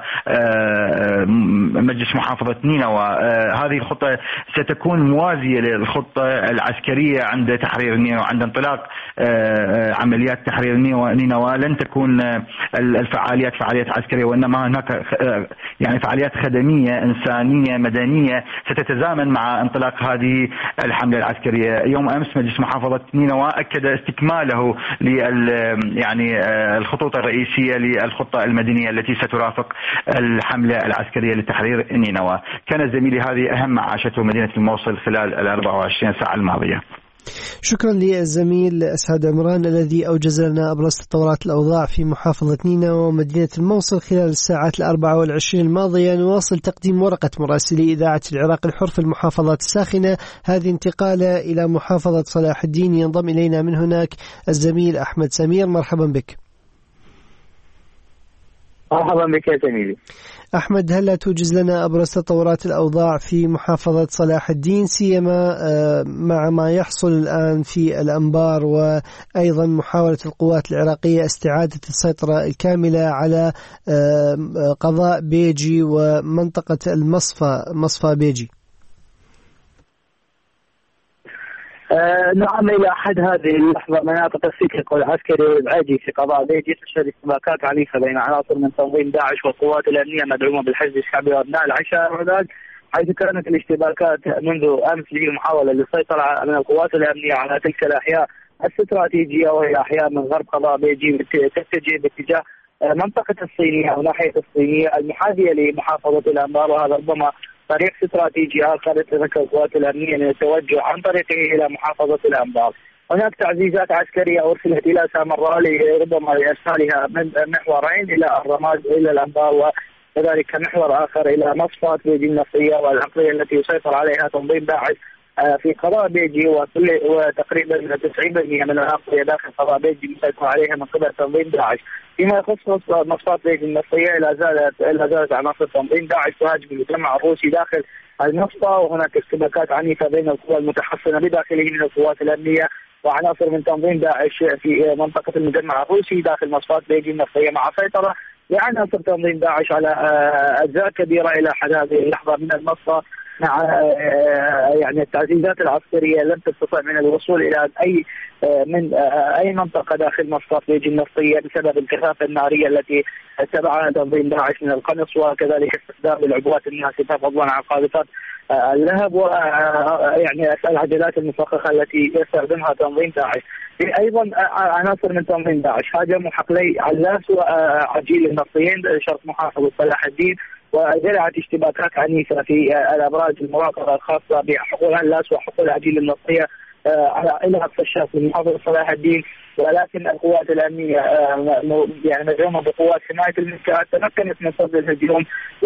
مجلس محافظة نينوى. هذه الخطة ستكون موازية للخطة العسكرية عند تحرير نينوى. عند انطلاق عمليات تحرير نينوى لن تكون الفعاليات فعاليات عسكرية، وإنما هناك يعني فعاليات خدمية إنسانية مدنية ستتزامن مع انطلاق هذه الحملة العسكرية. يوم أمس مجلس محافظة نينوى أكد استكماله لل يعني الخطوط الرئيسية للخطة المدنية التي سترافق الحملة العسكرية لتحرير نينوى. كان زميلي هذه أهم ما عاشته مدينة الموصل خلال ال أربع وعشرين ساعة الماضية. شكرا للزميل أسعد عمران الذي أوجز لنا أبرز تطورات الأوضاع في محافظة نينوى ومدينة الموصل خلال الساعات الأربع والعشرين الماضية. نواصل تقديم ورقة مراسلي إذاعة العراق الحر في المحافظات الساخنة، هذه انتقالة إلى محافظة صلاح الدين. ينضم إلينا من هناك الزميل أحمد سمير. مرحبا بك. مرحبا بك يا زميلي أحمد، هل توجز لنا أبرز تطورات الأوضاع في محافظة صلاح الدين، سيما مع ما يحصل الآن في الأنبار وأيضا محاولة القوات العراقية استعادة السيطرة الكاملة على قضاء بيجي ومنطقة المصفى مصفى بيجي؟ آه نعم، إلى حد هذه اللحظة مناطق السكك والعسكري والعاجي في قضاء بيجي تشهد اشتباكات عنيفة بين عناصر من تنظيم داعش والقوات الأمنية مدعومة بالحشد الشعبي وأبناء العشائر هناك، حيث كانت الاشتباكات منذ أمس هي محاولة للسيطرة من القوات الأمنية على تلك الأحياء الاستراتيجية، وهي أحياء من غرب قضاء بيجي تتجه باتجاه منطقة الصينية أو ناحية الصينية المحاذية لمحافظة الأنبار، وهذا ربما طريق استراتيجي آخر تتذكر القوات الأمنية من التوجه عن طريقه إلى محافظة الأنبار. هناك تعزيزات عسكرية أرسلت إلى سامراء ربما لإرسالها من محورين إلى الرماد إلى الأنبار، وكذلك محور آخر إلى مصفات بيجي النفطية والعقلية التي يسيطر عليها تنظيم داعش في قضاء بيجي، وتقريبا تسعين بالمئة من العقلية داخل قضاء بيجي مسيطر عليها من قبل تنظيم داعش. فيما يخص مصفات بيجي النفطية لا زالت لا زالت عناصر تنظيم داعش تهاجم المجمع الروسي داخل المصفى، وهناك اشتباكات عنيفة بين القوى المتحصنة بداخله من القوات الأمنية وعناصر من تنظيم داعش في منطقة المجمع الروسي داخل مصفات بيجي النفطية، مع سيطرة لعناصر تنظيم داعش على أجزاء كبيرة إلى حد هذه اللحظة من المصفى، مع يعني التعزيزات العسكرية لم تستطع من الوصول إلى أي من أي منطقة داخل مصفات بيجي النفطية بسبب الكثافة النارية التي اتبعها تنظيم داعش من القنص، وكذلك استخدام العبوات الناسفة فضلا عن قاذفات اللهب ويعني العجلات المفخخة التي يستخدمها تنظيم داعش. في أيضا عناصر من تنظيم داعش هاجموا حقلي علاس وعجيل النفطيين شرق محافظة صلاح الدين، وجرعت اشتباكات عنيفة في الأبراج المراقبة الخاصة بحقول علاس وحقول عجيل النفطية على إلى أقصى الشرق من محافظة صلاح الدين، ولكن القوات الأمنية يعني مدعومة بقوات حماية المسكات تمكنت من صد الهجوم،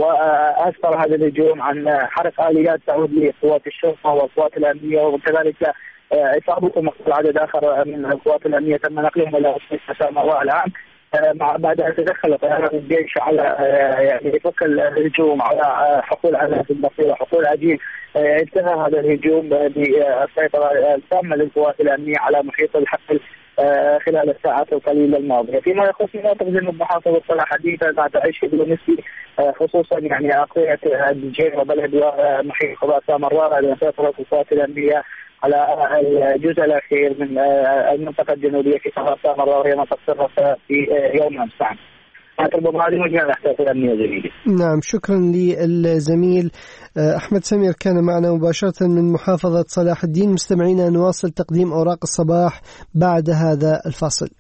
وأسفر هذا الهجوم عن حرق آليات تعود لقوات الشرطة والقوات الأمنية، وكذلك إصابة ومقتل عدد آخر من القوات الأمنية تم نقلهم إلى مستشفى سامراء الآن، مع بعد أن تدخل طيران الجيش على يعني فك الهجوم على حقول علاس النفطية وحقول عجيل. انتهى هذا الهجوم بالسيطرة التامة للقوات الأمنية على محيط الحقل خلال الساعات القليلة الماضية. فيما يخص مناطق جنوب محافظة صلاح الدين فقد تعيش بالنسبة خصوصا يعني أقضية الدجيل وبلد ومحيط قضاء سامراء لسيطرة القوات الأمنية على الجزء الأخير من المنطقة الجنوبية في قضاء سامراء، وهي منطقة سرفة في يوم أمس. ربما هذه مجموعة الأحداث الأمنية زميلي. نعم، شكرا للزميل أحمد سمير كان معنا مباشرة من محافظة صلاح الدين. مستمعينا نواصل تقديم أوراق الصباح بعد هذا الفاصل.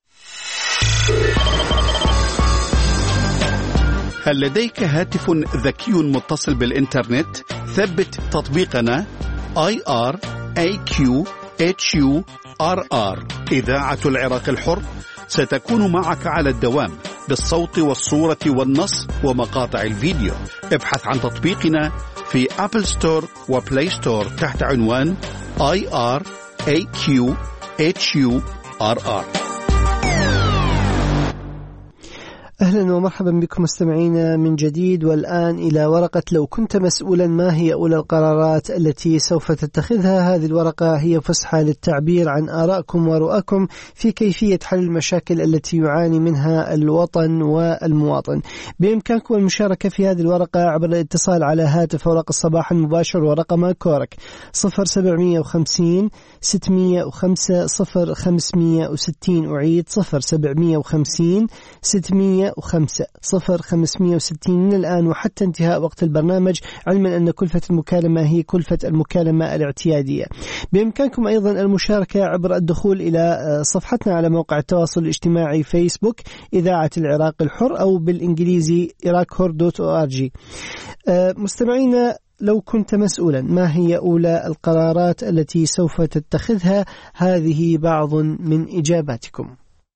هل لديك هاتف ذكي متصل بالإنترنت؟ ثبت تطبيقنا آي آر إيه كيو إتش يو آر آر إذاعة العراق الحر ستكون معك على الدوام بالصوت والصورة والنص ومقاطع الفيديو. ابحث عن تطبيقنا في أبل ستور وبلاي ستور تحت عنوان آي آر إيه كيو إتش يو آر آر. أهلا ومرحبا بكم مستمعينا من جديد، والآن إلى ورقة لو كنت مسؤولا ما هي أولى القرارات التي سوف تتخذها. هذه الورقة هي فسحة للتعبير عن آرائكم ورؤاكم في كيفية حل المشاكل التي يعاني منها الوطن والمواطن. بإمكانكم المشاركة في هذه الورقة عبر الاتصال على هاتف ورق الصباح المباشر ورقم كورك صفر سبعمية وخمسين ستمية وخمسة صفر خمسمية وستين. أعيد صفر سبعمية وخمسين ستمية وخمسة صفر خمسمية وستين من الآن وحتى انتهاء وقت البرنامج، علما أن كلفة المكالمة هي كلفة المكالمة الاعتيادية. بإمكانكم أيضا المشاركة عبر الدخول إلى صفحتنا على موقع التواصل الاجتماعي فيسبوك إذاعة العراق الحر، أو بالإنجليزي إراكهور دوت أو آر جي. مستمعينا، لو كنت مسؤولا ما هي أولى القرارات التي سوف تتخذها؟ هذه بعض من إجاباتكم.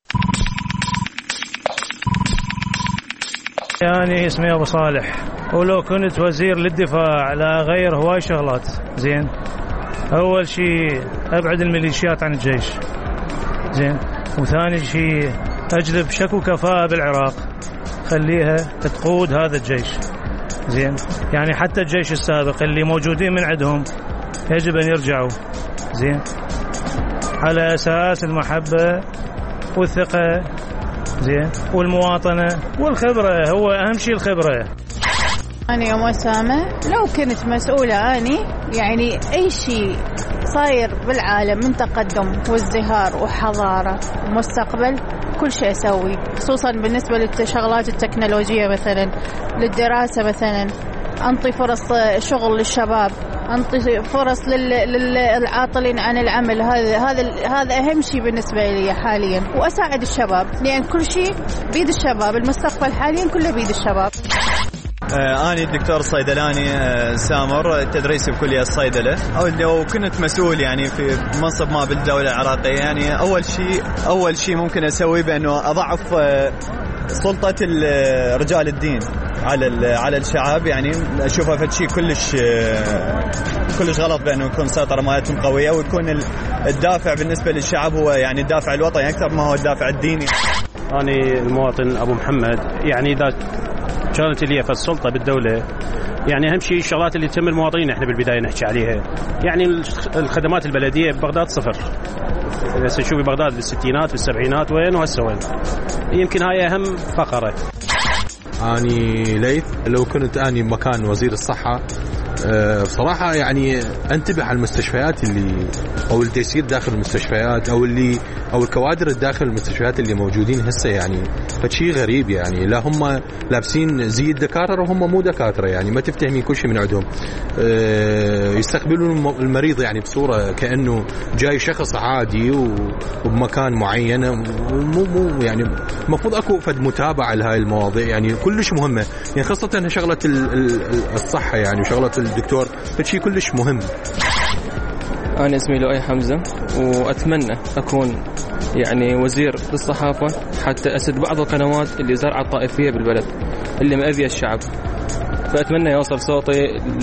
يعني اسمي أبو صالح، ولو كنت وزير للدفاع لا غير هواي شغلات. زين، أول شيء أبعد الميليشيات عن الجيش. زين، وثاني شيء أجلب شكو كفاءة بالعراق، خليها تقود هذا الجيش. زين، يعني حتى الجيش السابق اللي موجودين من عندهم يجب أن يرجعوا. زين، على أساس المحبة والثقة، زين، والمواطنة والخبرة. هو أهم شيء الخبرة. أنا يوم أسامة لو كنت مسؤولة أني يعني أي شيء صاير بالعالم من تقدم وازدهار وحضارة ومستقبل كل شيء أسوي، خصوصا بالنسبة للشغلات التكنولوجية، مثلا للدراسة، مثلا أنطي فرص شغل للشباب، أنطي فرص للعاطلين عن العمل. هذا هذا هذا أهم شيء بالنسبة لي حاليا، وأساعد الشباب لأن كل شيء بيد الشباب. المستقبل حاليا كله بيد الشباب. أنا الدكتور الصيدلاني سامر، تدريسي بكلية الصيدلة. أو لو كنت مسؤول يعني في منصب ما بالدولة العراقية، يعني أول شيء أول شيء ممكن أسوي بأنه أضعف سلطة رجال الدين على على الشعب. يعني أشوفها في شيء كلش كلش غلط، بأنه يكون سيطرة مالتهم قوية، ويكون الدافع بالنسبة للشعب هو يعني الدافع الوطني أكثر ما هو الدافع الديني. أنا المواطن أبو محمد، يعني إذا كانت اللي في السلطة بالدولة، يعني أهم شيء الشغلات اللي تهم المواطنين إحنا بالبداية نحكي عليها. يعني الخدمات البلدية ببغداد صفر. بس نشوف بغداد بالستينات بالسبعينات وين وهسه وين. يمكن هاي أهم فقرة. أني ليث، لو كنت أني مكان وزير الصحة بصراحة يعني انتبه على المستشفيات اللي أو اللي يصير داخل المستشفيات، أو اللي أو الكوادر الداخل المستشفيات اللي موجودين هسه. يعني فشي غريب، يعني لا هم لابسين زي الدكاترة وهم مو دكاترة، يعني ما تفتهمين كل شيء من عندهم. يستقبلون المريض يعني بصورة كأنه جاي شخص عادي وبمكان معين. مو مو يعني المفروض أكو فد متابعة لهاي المواضيع، يعني كلش مهمة، يعني خاصة شغلة الصحة يعني وشغلة الدكتور، فشي كلش مهم. أنا اسمي لؤي حمزة، وأتمنى أكون يعني وزير للصحافة حتى أسد بعض القنوات اللي زرع الطائفية بالبلد اللي مأذية الشعب. فأتمنى يوصل صوتي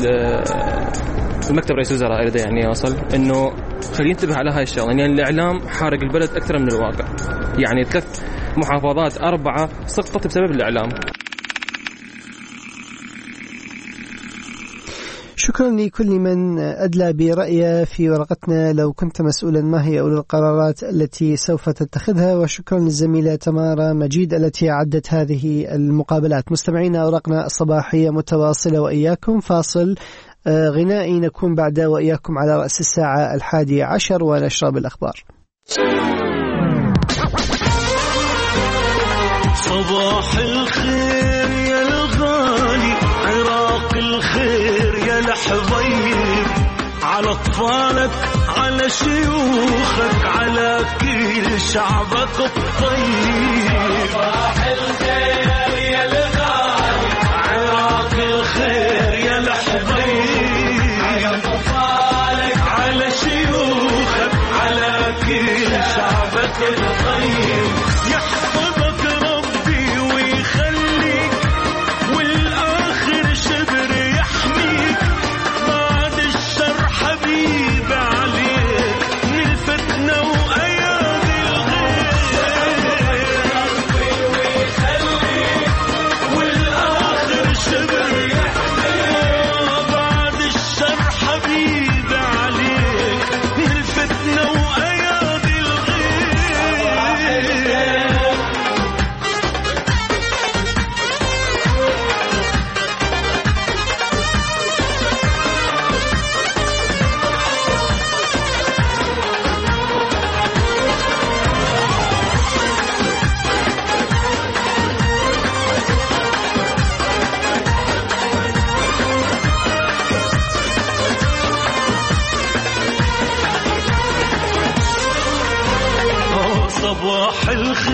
لمكتب رئيس الوزراء، أريد يعني يوصل إنه خلي ينتبه على هاي الشغلة، يعني الإعلام حارق البلد أكثر من الواقع. يعني ثلاث محافظات أربعة سقطت بسبب الإعلام. شكرا لكل من أدلى برأيه في ورقتنا لو كنت مسؤولا ما هي أولى القرارات التي سوف تتخذها، وشكرا للزميلة تمارا مجيد التي أعدت هذه المقابلات. مستمعينا، أوراقنا الصباحية متواصلة وإياكم. فاصل غنائي نكون بعد وإياكم على رأس الساعة الحادية عشر ونشرب الأخبار. صباح الخير يا الغالي، عراق الخير يا الحبيب، على أطفالك على شيوخك على كل شعبك الطيب. صباح الخير يا الغالي، عراق الخير يا الحبيب، على أطفالك على شيوخك على كل شعبك الطيب. يحفظك ربي ويخليك، والآخر شبر يحميك، بعد الشر حبيب عليك من الفتنة وأيادي الغير.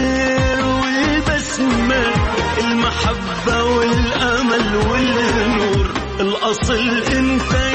الخير والبسمة، المحبة والأمل والنور، الأصل انت